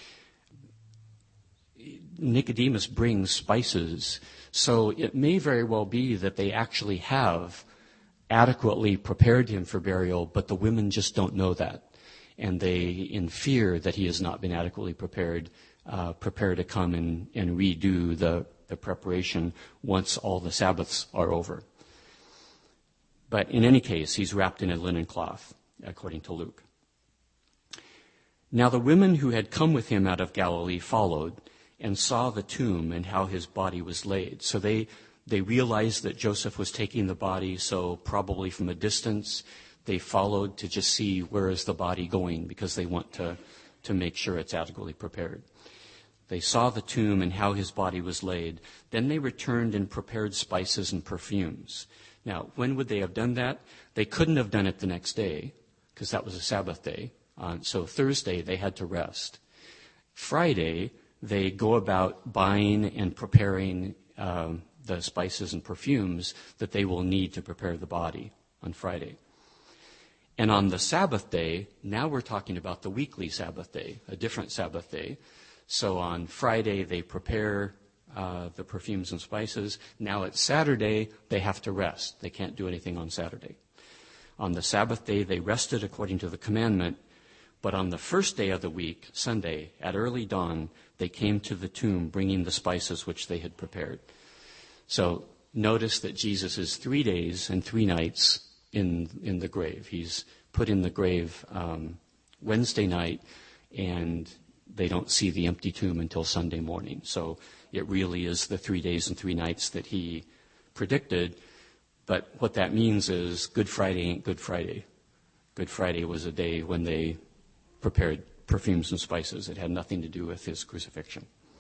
[SPEAKER 3] Nicodemus brings spices, so it may very well be that they actually have adequately prepared him for burial, but the women just don't know that. And they, in fear that he has not been adequately prepared, uh, prepare to come and, and redo the, the preparation once all the Sabbaths are over. But in any case, he's wrapped in a linen cloth, according to Luke. Now the women who had come with him out of Galilee followed, and saw the tomb and how his body was laid. So they, they realized that Joseph was taking the body, so probably from a distance they followed to just see where is the body going, because they want to, to make sure it's adequately prepared. They saw the tomb and how his body was laid. Then they returned and prepared spices and perfumes. Now, when would they have done that? They couldn't have done it the next day, because that was a Sabbath day. Uh, so Thursday, they had to rest. Friday, they go about buying and preparing um, the spices and perfumes that they will need to prepare the body on Friday. And on the Sabbath day, now we're talking about the weekly Sabbath day, a different Sabbath day. So on Friday, they prepare uh, the perfumes and spices. Now it's Saturday, they have to rest. They can't do anything on Saturday. On the Sabbath day, they rested according to the commandment. But on the first day of the week, Sunday, at early dawn, they came to the tomb bringing the spices which they had prepared. So notice that Jesus is three days and three nights in in the grave. He's put in the grave um, Wednesday night, and they don't see the empty tomb until Sunday morning. So it really is the three days and three nights that he predicted. But what that means is Good Friday ain't Good Friday. Good Friday was a day when they prepared perfumes and spices. It had nothing to do with his crucifixion.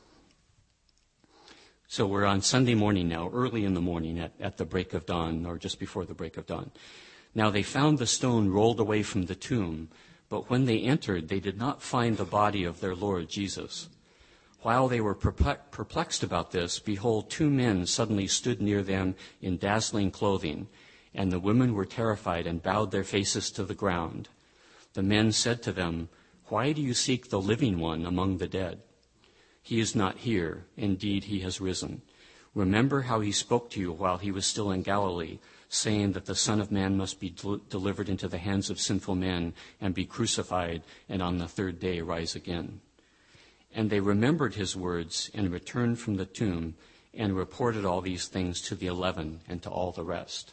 [SPEAKER 3] So we're on Sunday morning now, early in the morning at, at the break of dawn, or just before the break of dawn. Now they found the stone rolled away from the tomb, but when they entered, they did not find the body of their Lord Jesus. While they were perplexed about this, behold, two men suddenly stood near them in dazzling clothing, and the women were terrified and bowed their faces to the ground. The men said to them, "Why do you seek the living one among the dead? He is not here. Indeed, he has risen. Remember how he spoke to you while he was still in Galilee, saying that the Son of Man must be del- delivered into the hands of sinful men and be crucified, and on the third day rise again." And they remembered his words and returned from the tomb and reported all these things to the eleven and to all the rest.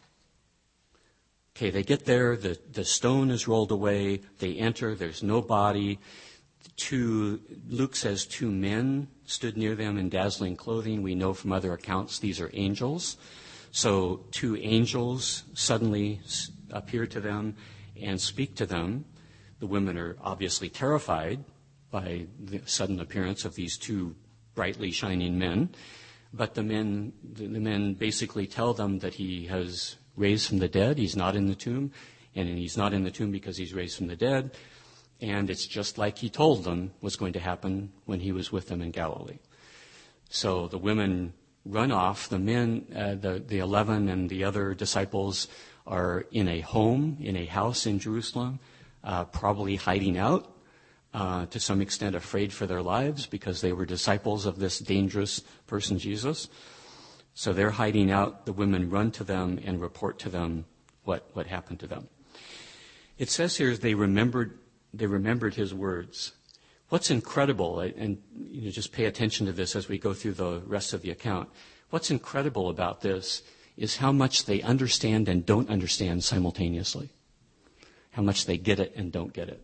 [SPEAKER 3] Okay, they get there, the, the stone is rolled away, they enter, there's no body. Two, Luke says two men stood near them in dazzling clothing. We know from other accounts these are angels. So two angels suddenly appear to them and speak to them. The women are obviously terrified by the sudden appearance of these two brightly shining men. But the men, the men basically tell them that he has raised from the dead. He's not in the tomb, and he's not in the tomb because he's raised from the dead. And it's just like he told them was going to happen when he was with them in Galilee. So the women run off. The men, uh, the, the eleven and the other disciples are in a home, in a house in Jerusalem, uh, probably hiding out, uh, to some extent afraid for their lives because they were disciples of this dangerous person, Jesus. So they're hiding out. The women run to them and report to them what, what happened to them. It says here they remembered They remembered his words. What's incredible, and you know, just pay attention to this as we go through the rest of the account. What's incredible about this is how much they understand and don't understand simultaneously. How much they get it and don't get it.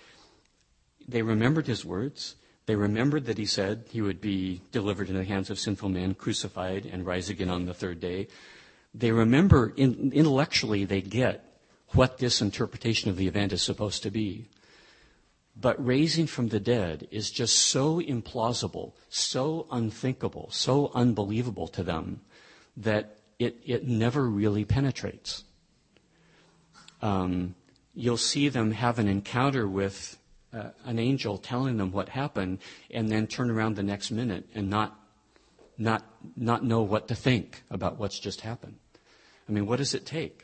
[SPEAKER 3] They remembered his words. They remembered that he said he would be delivered into the hands of sinful men, crucified, and rise again on the third day. They remember, in, intellectually, they get what this interpretation of the event is supposed to be. But raising from the dead is just so implausible, so unthinkable, so unbelievable to them that it, it never really penetrates. Um, you'll see them have an encounter with uh, an angel telling them what happened, and then turn around the next minute and not, not, not know what to think about what's just happened. I mean, what does it take?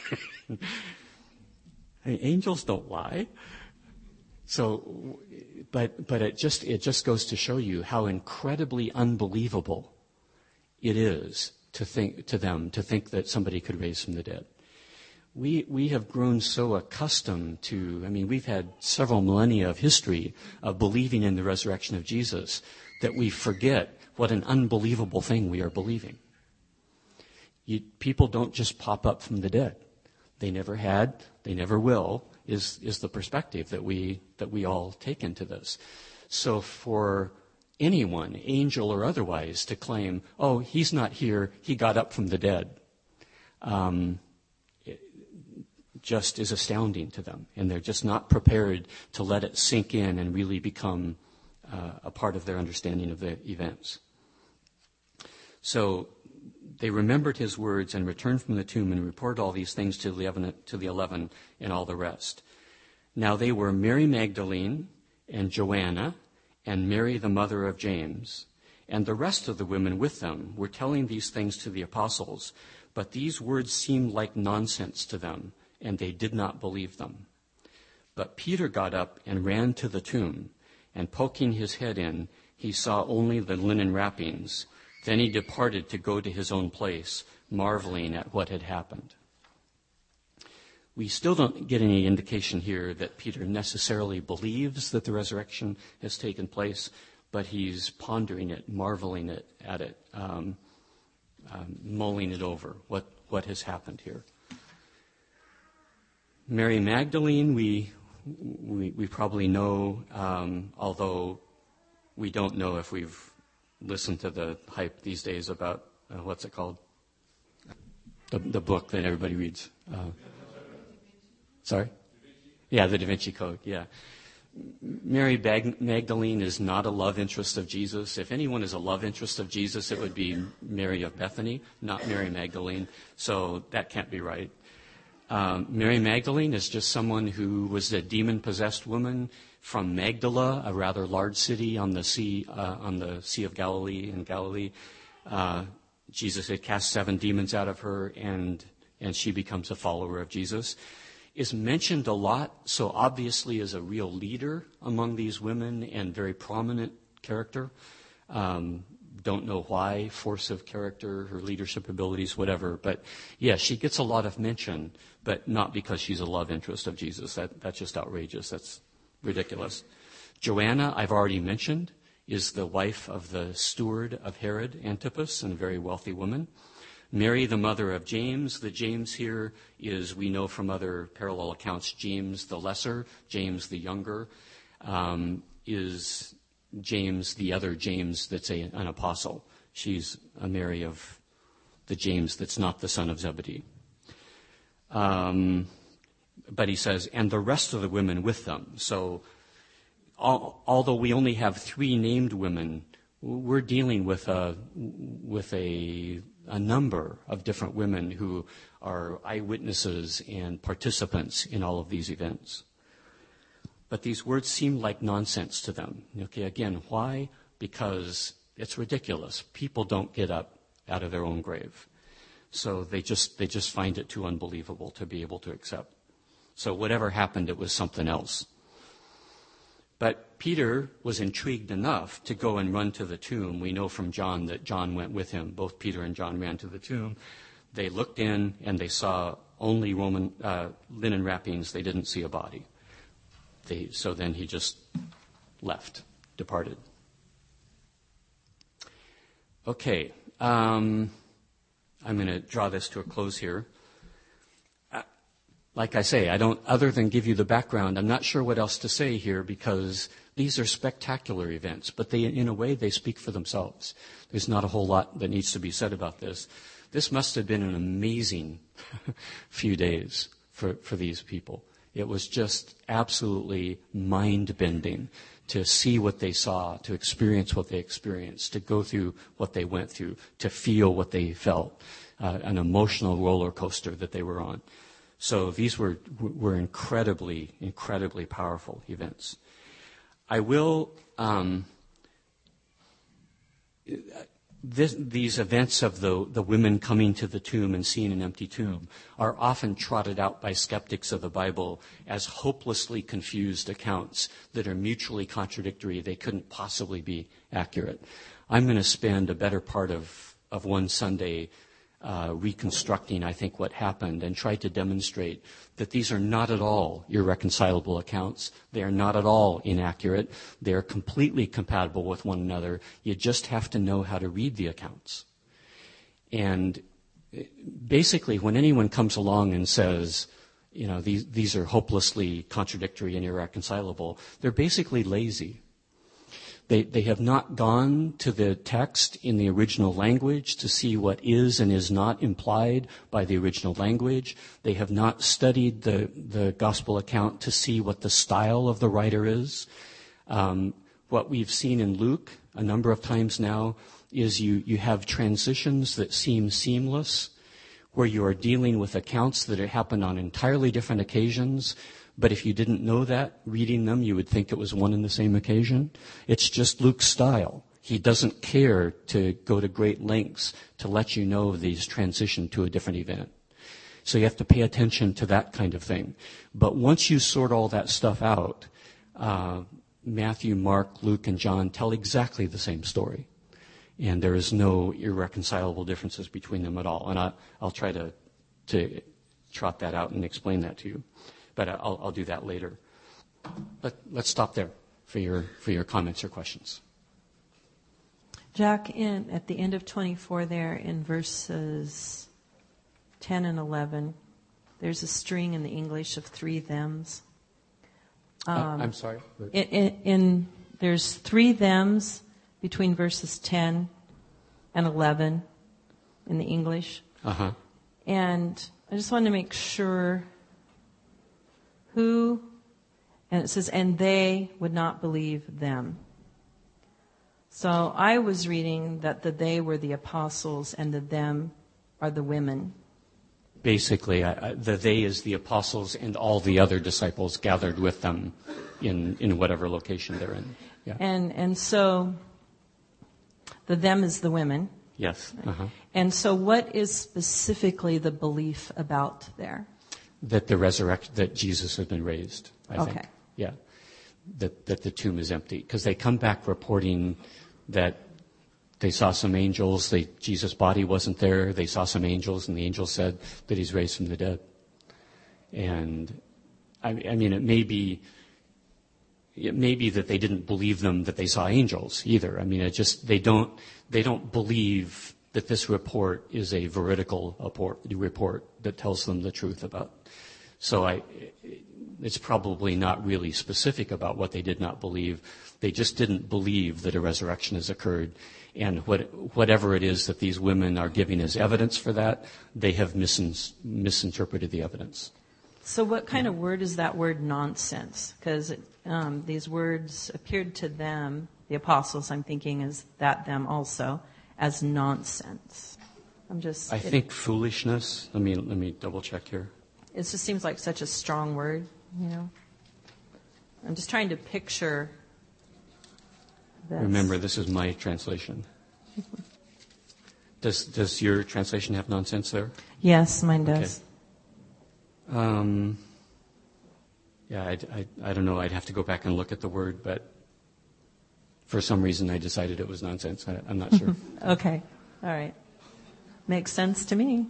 [SPEAKER 3] I mean, angels don't lie. So, but but it just it just goes to show you how incredibly unbelievable it is to think to them to think that somebody could raise from the dead. We we have grown so accustomed to, I mean, we've had several millennia of history of believing in the resurrection of Jesus that we forget what an unbelievable thing we are believing. You, people don't just pop up from the dead. They never had, they never will. Is is the perspective that we that we all take into this. So for anyone, angel or otherwise, to claim, oh, he's not here, he got up from the dead, um, just is astounding to them. And they're just not prepared to let it sink in and really become uh, a part of their understanding of the events. So they remembered his words and returned from the tomb and reported all these things to the eleven, to the eleven and all the rest. Now they were Mary Magdalene and Joanna and Mary the mother of James, and the rest of the women with them were telling these things to the apostles, but these words seemed like nonsense to them, and they did not believe them. But Peter got up and ran to the tomb, and poking his head in, he saw only the linen wrappings. Then he departed to go to his own place, marveling at what had happened. We still don't get any indication here that Peter necessarily believes that the resurrection has taken place, but he's pondering it, marveling it, at it, um, um, mulling it over, what, what has happened here. Mary Magdalene, we we, we probably know, um, although we don't know if we've listened to the hype these days about, uh, what's it called? The, the book that everybody reads. Uh, sorry? Yeah, the Da Vinci Code, yeah. Mary Bag- Magdalene is not a love interest of Jesus. If anyone is a love interest of Jesus, it would be Mary of Bethany, not Mary Magdalene. So that can't be right. Um, Mary Magdalene is just someone who was a demon-possessed woman from Magdala, a rather large city on the sea uh, on the Sea of Galilee in Galilee. Uh, Jesus had cast seven demons out of her, and and she becomes a follower of Jesus. Is mentioned a lot, so obviously is a real leader among these women and very prominent character. Um, don't know why, force of character, her leadership abilities, whatever. But yeah, she gets a lot of mention, but not because she's a love interest of Jesus. That that's just outrageous. That's ridiculous. Joanna, I've already mentioned, is the wife of the steward of Herod Antipas, and a very wealthy woman. Mary, the mother of James. The James here is, we know from other parallel accounts, James the Lesser, James the Younger, um, is James, the other James that's a, an apostle. She's a Mary of the James that's not the son of Zebedee. Um, but he says, and the rest of the women with them. So al- although we only have three named women, we're dealing with a with a a number of different women who are eyewitnesses and participants in all of these events. But these words seem like nonsense to them. Okay, again, why? Because it's ridiculous. People don't get up out of their own grave. So they just they just find it too unbelievable to be able to accept. So whatever happened, it was something else. But Peter was intrigued enough to go and run to the tomb. We know from John that John went with him. Both Peter and John ran to the tomb. They looked in, and they saw only Roman uh, linen wrappings. They didn't see a body. They, so then he just left, departed. Okay, um, I'm going to draw this to a close here. Like I say, I don't, other than give you the background, I'm not sure what else to say here, because these are spectacular events, but they, in a way, they speak for themselves. There's not a whole lot that needs to be said about this. This must have been an amazing few days for, for these people. It was just absolutely mind-bending to see what they saw, to experience what they experienced, to go through what they went through, to feel what they felt, uh, an emotional roller coaster that they were on. So these were were incredibly, incredibly powerful events. I will, um, this, these events of the, the women coming to the tomb and seeing an empty tomb are often trotted out by skeptics of the Bible as hopelessly confused accounts that are mutually contradictory. They couldn't possibly be accurate. I'm going to spend a better part of, of one Sunday Uh, reconstructing, I think, what happened and try to demonstrate that these are not at all irreconcilable accounts. They are not at all inaccurate. They are completely compatible with one another. You just have to know how to read the accounts. And basically, when anyone comes along and says, you know, these, these are hopelessly contradictory and irreconcilable, they're basically lazy. They, they have not gone to the text in the original language to see what is and is not implied by the original language. They have not studied the, the gospel account to see what the style of the writer is. Um, what we've seen in Luke a number of times now is you, you have transitions that seem seamless, where you are dealing with accounts that happened on entirely different occasions. But if you didn't know that, reading them, you would think it was one and the same occasion. It's just Luke's style. He doesn't care to go to great lengths to let you know these transition to a different event. So you have to pay attention to that kind of thing. But once you sort all that stuff out, uh, Matthew, Mark, Luke, and John tell exactly the same story. And there is no irreconcilable differences between them at all. And I, I'll try to, to trot that out and explain that to you. But I'll, I'll do that later. But let's stop there for your for your comments or questions.
[SPEAKER 4] Jack, in at the end of twenty-four there in verses ten and eleven, there's a string in the English of three thems. Um,
[SPEAKER 3] uh, I'm sorry?
[SPEAKER 4] In, in, in there's three thems between verses ten and eleven in the English.
[SPEAKER 3] Uh-huh.
[SPEAKER 4] And I just wanted to make sure who, and it says, and they would not believe them. So I was reading that the they were the apostles and the them are the women.
[SPEAKER 3] Basically, I, I, the they is the apostles and all the other disciples gathered with them in, in whatever location they're in. Yeah.
[SPEAKER 4] And and so the them is the women.
[SPEAKER 3] Yes. Uh-huh.
[SPEAKER 4] And so what is specifically the belief about there?
[SPEAKER 3] That the resurrection, that Jesus has been raised, I
[SPEAKER 4] okay.
[SPEAKER 3] think. Yeah. That, that the tomb is empty. Because they come back reporting that they saw some angels, they, Jesus' body wasn't there, they saw some angels, and the angels said that he's raised from the dead. And, I, I mean, it may be, it may be that they didn't believe them that they saw angels either. I mean, it just, they don't, they don't believe that this report is a veridical report, report that tells them the truth about. So I, it's probably not really specific about what they did not believe. They just didn't believe that a resurrection has occurred. And what, whatever it is that these women are giving as evidence for that, they have mis- misinterpreted the evidence.
[SPEAKER 4] So what kind of word is that word nonsense? Because um, these words appeared to them, the apostles, I'm thinking, is that them also, as nonsense. I'm just.
[SPEAKER 3] I
[SPEAKER 4] it,
[SPEAKER 3] think foolishness. Let me let me double check here.
[SPEAKER 4] It just seems like such a strong word, you know. I'm just trying to picture. This.
[SPEAKER 3] Remember, this is my translation. does does your translation have nonsense there?
[SPEAKER 4] Yes, mine does.
[SPEAKER 3] Okay. Um. Yeah, I, I I don't know. I'd have to go back and look at the word, but for some reason I decided it was nonsense. I, I'm not sure.
[SPEAKER 4] Okay. All right. Makes sense to me.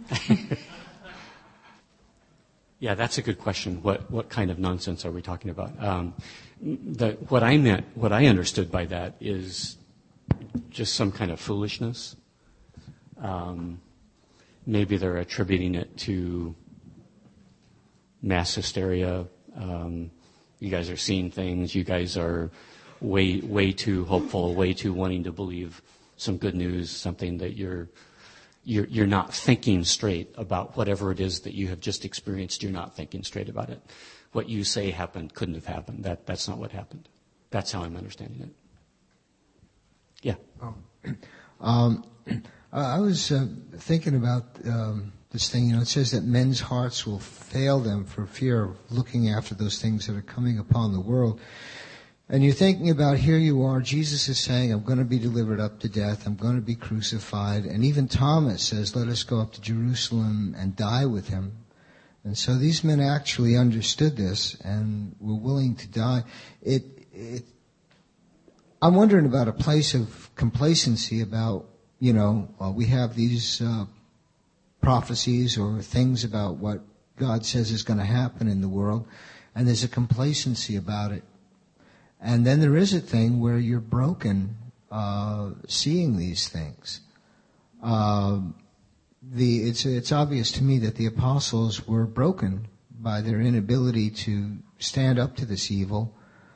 [SPEAKER 3] Yeah, that's a good question. What what kind of nonsense are we talking about? Um, the, what I meant, what I understood by that is just some kind of foolishness. Um, maybe they're attributing it to mass hysteria. Um, you guys are seeing things. You guys are way way too hopeful, way too wanting to believe some good news, something that you're you're you're not thinking straight about whatever it is that you have just experienced. You're not thinking straight about it. What you say happened couldn't have happened. That that's not what happened. That's how I'm understanding it. Yeah.
[SPEAKER 5] Um, um, I was uh, thinking about um, this thing. You know, it says that men's hearts will fail them for fear of looking after those things that are coming upon the world. And you're thinking about, here you are, Jesus is saying, I'm going to be delivered up to death, I'm going to be crucified. And even Thomas says, let us go up to Jerusalem and die with him. And so these men actually understood this and were willing to die. It, it, I'm wondering about a place of complacency about, you know, well, we have these uh, prophecies or things about what God says is going to happen in the world, and there's a complacency about it. And then there is a thing where you're broken uh, seeing these things. Uh, the it's it's obvious to me that the apostles were broken by their inability to stand up to this evil,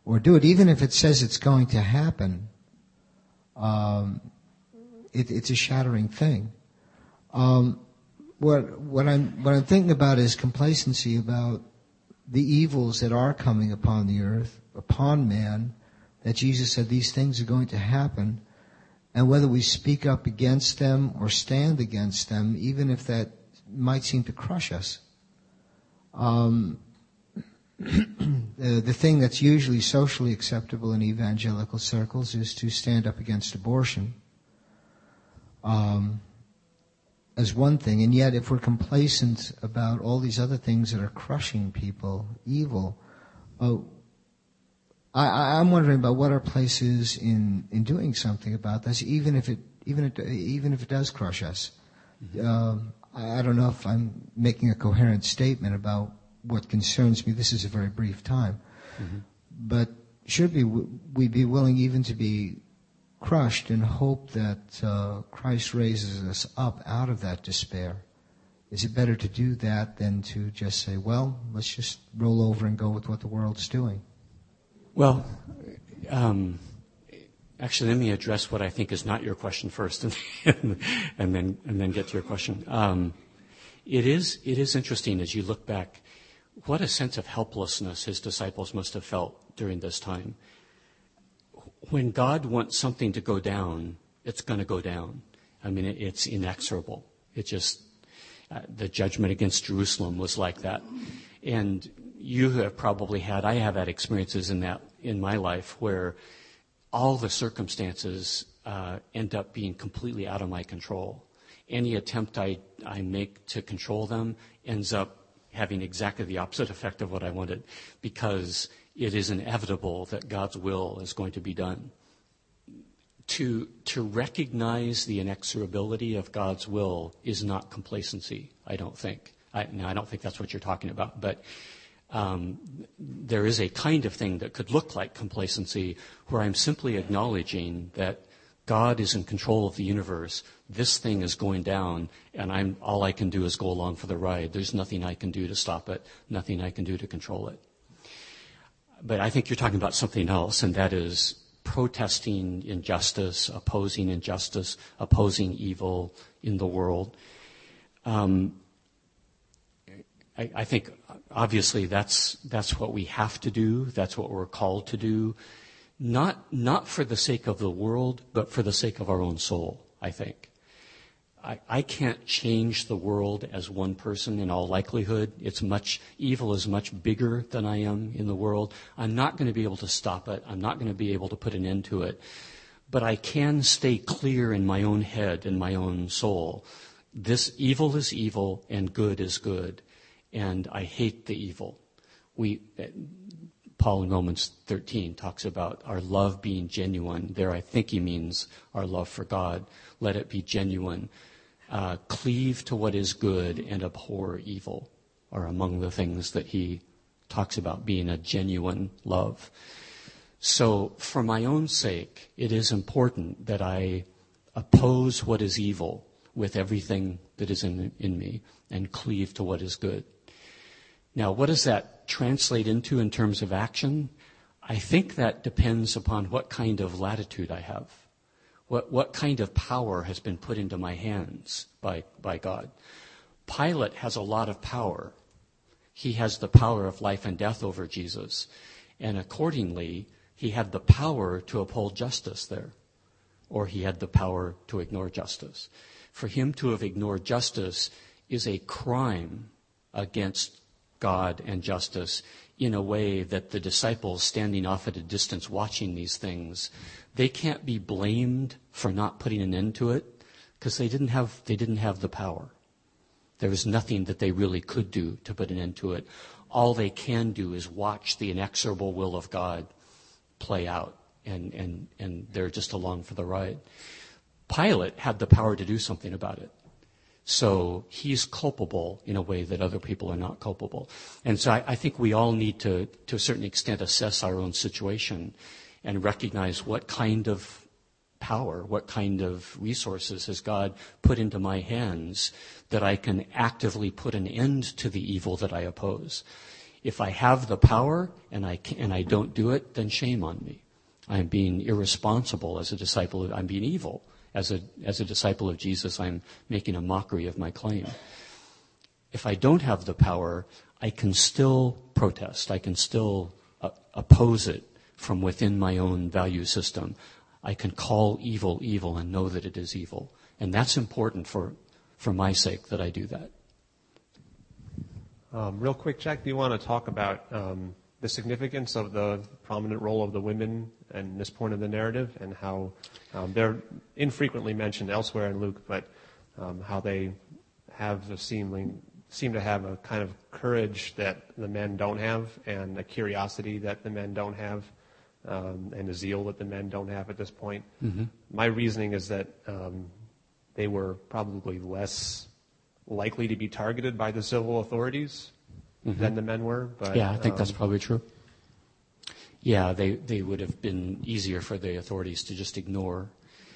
[SPEAKER 5] or do it, even if it says it's going to happen. Um, it, it's a shattering thing. Um, what what I'm what I'm thinking about is complacency about the evils that are coming upon the earth, upon man. That Jesus said these things are going to happen, and whether we speak up against them or stand against them, even if that might seem to crush us. Um, the, the thing that's usually socially acceptable in evangelical circles is to stand up against abortion um, as one thing. And yet if we're complacent about all these other things that are crushing people, evil, uh, I, I'm wondering about what our place is in, in doing something about this, even if it even if, even if it does crush us. Mm-hmm. Um, I, I don't know if I'm making a coherent statement about what concerns me. This is a very brief time. Mm-hmm. But should we, we be willing even to be crushed and hope that uh, Christ raises us up out of that despair? Is it better to do that than to just say, well, let's just roll over and go with what the world's doing?
[SPEAKER 3] Well, um, actually, let me address what I think is not your question first, and, and then and then get to your question. Um, it is it is interesting as you look back, what a sense of helplessness his disciples must have felt during this time. When God wants something to go down, it's going to go down. I mean, it, it's inexorable. It just uh, the judgment against Jerusalem was like that, and you have probably had, I have had experiences in that in my life where all the circumstances uh, end up being completely out of my control. Any attempt I, I make to control them ends up having exactly the opposite effect of what I wanted, because it is inevitable that God's will is going to be done. To, to recognize the inexorability of God's will is not complacency, I don't think. I, now, I don't think that's what you're talking about, but Um, there is a kind of thing that could look like complacency where I'm simply acknowledging that God is in control of the universe. This thing is going down, and I'm all I can do is go along for the ride. There's nothing I can do to stop it, nothing I can do to control it. But I think you're talking about something else, and that is protesting injustice, opposing injustice, opposing evil in the world. Um, I, I think obviously that's that's what we have to do. That's what we're called to do, not not for the sake of the world, but for the sake of our own soul. I think I, I can't change the world as one person in all likelihood. It's much evil is much bigger than I am in the world. I'm not going to be able to stop it. I'm not going to be able to put an end to it. But I can stay clear in my own head and my own soul. This evil is evil and good is good. And I hate the evil. We, Paul in Romans thirteen talks about our love being genuine. There I think he means our love for God. Let it be genuine. Uh, cleave to what is good and abhor evil are among the things that he talks about being a genuine love. So for my own sake, it is important that I oppose what is evil with everything that is in, in me and cleave to what is good. Now, what does that translate into in terms of action? I think that depends upon what kind of latitude I have, what what kind of power has been put into my hands by, by God. Pilate has a lot of power. He has the power of life and death over Jesus, and accordingly, he had the power to uphold justice there, or he had the power to ignore justice. For him to have ignored justice is a crime against God and justice in a way that the disciples standing off at a distance watching these things, they can't be blamed for not putting an end to it because they didn't have they didn't have the power. There was nothing that they really could do to put an end to it. All they can do is watch the inexorable will of God play out, and and and they're just along for the ride. Pilate had the power to do something about it. So he's culpable in a way that other people are not culpable. And so I, I think we all need to, to a certain extent, assess our own situation and recognize what kind of power, what kind of resources has God put into my hands that I can actively put an end to the evil that I oppose. If I have the power and I can, and I don't do it, then shame on me. I'm being irresponsible as a disciple. Of, I'm being evil as a as a disciple of Jesus. I'm making a mockery of my claim. If I don't have the power, I can still protest. I can still uh, oppose it from within my own value system. I can call evil evil and know that it is evil. And that's important for, for my sake that I do that.
[SPEAKER 6] Um, real quick, Jack, do you want to talk about um, the significance of the prominent role of the women in this point of the narrative, and how um, they're infrequently mentioned elsewhere in Luke, but um, how they have a seeming, seem to have a kind of courage that the men don't have, and a curiosity that the men don't have, um, and a zeal that the men don't have at this point. Mm-hmm. My reasoning is that um, they were probably less likely to be targeted by the civil authorities mm-hmm. than the men were. But,
[SPEAKER 3] yeah, I think um, that's probably true. Yeah, they, they would have been easier for the authorities to just ignore.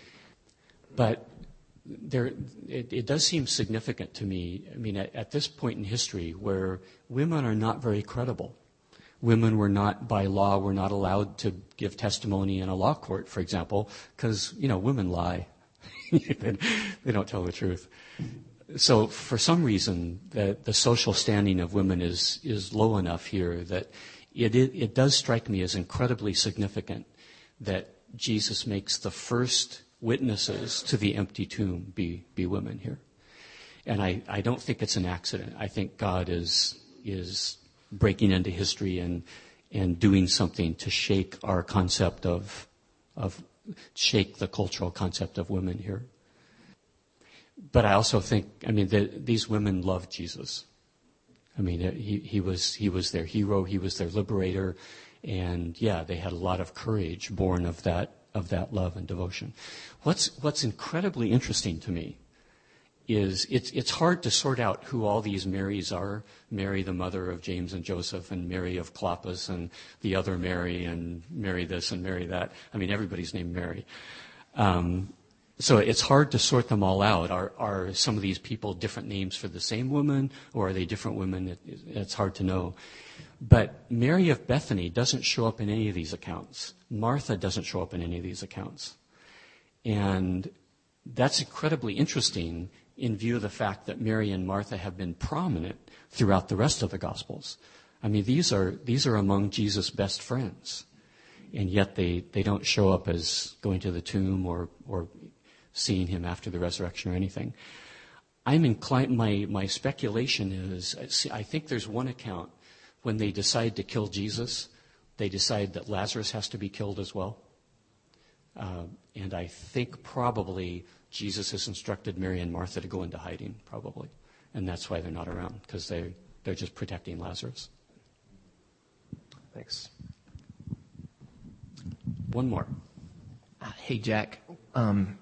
[SPEAKER 3] But there, it, it does seem significant to me, I mean, at, at this point in history where women are not very credible. Women were not, by law, were not allowed to give testimony in a law court, for example, because, you know, women lie. They don't tell the truth. So for some reason, the, the social standing of women is, is low enough here that it, it, it does strike me as incredibly significant that Jesus makes the first witnesses to the empty tomb be, be women here. And I, I don't think it's an accident. I think God is, is breaking into history and, and doing something to shake our concept of, of, shake the cultural concept of women here. But I also think, I mean, the, these women loved Jesus. I mean, he, he was he was their hero. He was their liberator, and yeah, they had a lot of courage born of that of that love and devotion. What's what's incredibly interesting to me is it's it's hard to sort out who all these Marys are. Mary, the mother of James and Joseph, and Mary of Clopas, and the other Mary, and Mary this and Mary that. I mean, everybody's named Mary. Um, So it's hard to sort them all out. Are, are some of these people different names for the same woman, or are they different women? It, it's hard to know. But Mary of Bethany doesn't show up in any of these accounts. Martha doesn't show up in any of these accounts. And that's incredibly interesting in view of the fact that Mary and Martha have been prominent throughout the rest of the Gospels. I mean, these are these are among Jesus' best friends. And yet they, they don't show up as going to the tomb or or seeing him after the resurrection or anything. I'm inclined, my, my speculation is, I think there's one account when they decide to kill Jesus, they decide that Lazarus has to be killed as well. Uh, and I think probably Jesus has instructed Mary and Martha to go into hiding, probably. And that's why they're not around, because they, they're just protecting Lazarus.
[SPEAKER 6] Thanks.
[SPEAKER 3] One more.
[SPEAKER 7] Hey, Jack. Um,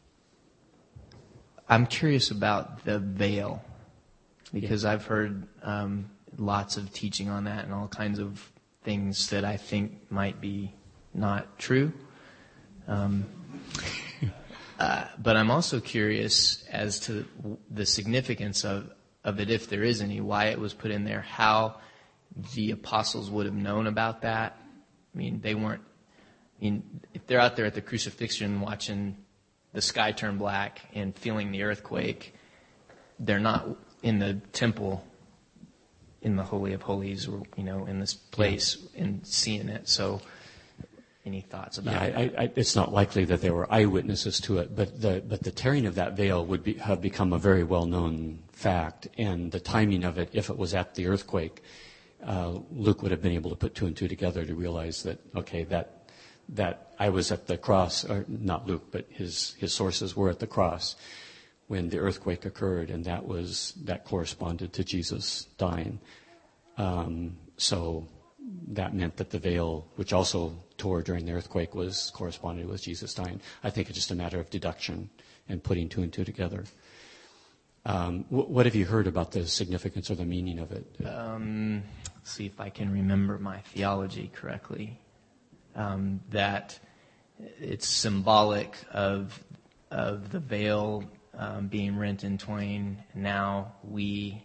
[SPEAKER 7] I'm curious about the veil, because yeah. I've heard um, lots of teaching on that and all kinds of things that I think might be not true. Um, uh, but I'm also curious as to the significance of, of it, if there is any, why it was put in there, how the apostles would have known about that. I mean, they weren't, I mean, if they're out there at the crucifixion watching the sky turn black and feeling the earthquake, they're not in the temple, in the Holy of Holies, or, you know, in this place yeah. and seeing it. So any thoughts about
[SPEAKER 3] yeah,
[SPEAKER 7] it?
[SPEAKER 3] I, I, it's not likely that there were eyewitnesses to it, but the, but the tearing of that veil would be, have become a very well-known fact, and the timing of it, if it was at the earthquake, uh, Luke would have been able to put two and two together to realize that, okay, that that I was at the cross, or not Luke, but his, his sources were at the cross when the earthquake occurred, and that was, that corresponded to Jesus dying. Um, so that meant that the veil, which also tore during the earthquake, was corresponded with Jesus dying. I think it's just a matter of deduction and putting two and two together. Um, wh- what have you heard about the significance or the meaning of it?
[SPEAKER 7] Um, let's see if I can remember my theology correctly. Um, that it's symbolic of of the veil um, being rent in twain. Now we,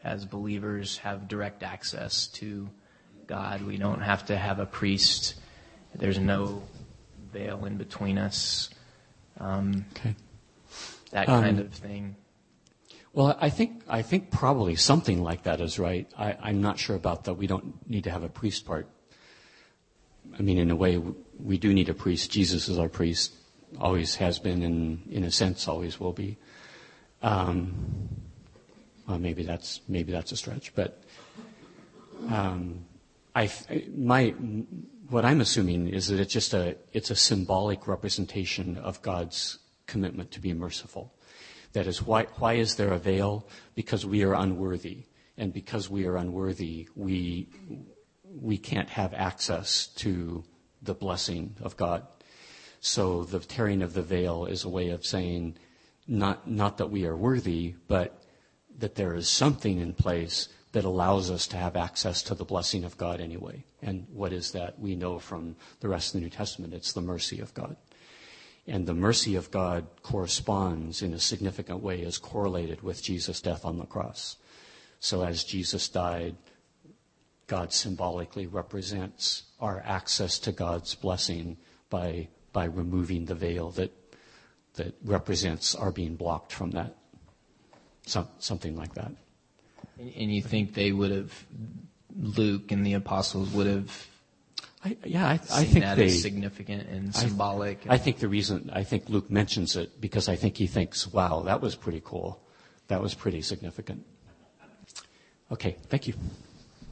[SPEAKER 7] as believers, have direct access to God. We don't have to have a priest. There's no veil in between us. Um,
[SPEAKER 3] okay.
[SPEAKER 7] That kind
[SPEAKER 3] um,
[SPEAKER 7] of thing.
[SPEAKER 3] Well, I think I think probably something like that is right. I, I'm not sure about that. We don't need to have a priest part. I mean, in a way, we do need a priest. Jesus is our priest, always has been, and in a sense, always will be. Um, well, maybe that's maybe that's a stretch, but um, I my what I'm assuming is that it's just a it's a symbolic representation of God's commitment to be merciful. That is, why why is there a veil? Because we are unworthy, and because we are unworthy, we we can't have access to the blessing of God. So the tearing of the veil is a way of saying, not not that we are worthy, but that there is something in place that allows us to have access to the blessing of God anyway. And what is that? We know from the rest of the New Testament, it's the mercy of God. And the mercy of God corresponds in a significant way, is correlated with Jesus' death on the cross. So as Jesus died, God symbolically represents our access to God's blessing by by removing the veil that that represents our being blocked from that. Some, something like that.
[SPEAKER 7] And, and you think they would have, Luke and the apostles would have
[SPEAKER 3] I, yeah, I,
[SPEAKER 7] seen
[SPEAKER 3] I think
[SPEAKER 7] that
[SPEAKER 3] they,
[SPEAKER 7] as significant and symbolic.
[SPEAKER 3] I, I think the reason, I think Luke mentions it because I think he thinks, wow, that was pretty cool. That was pretty significant. Okay, thank you.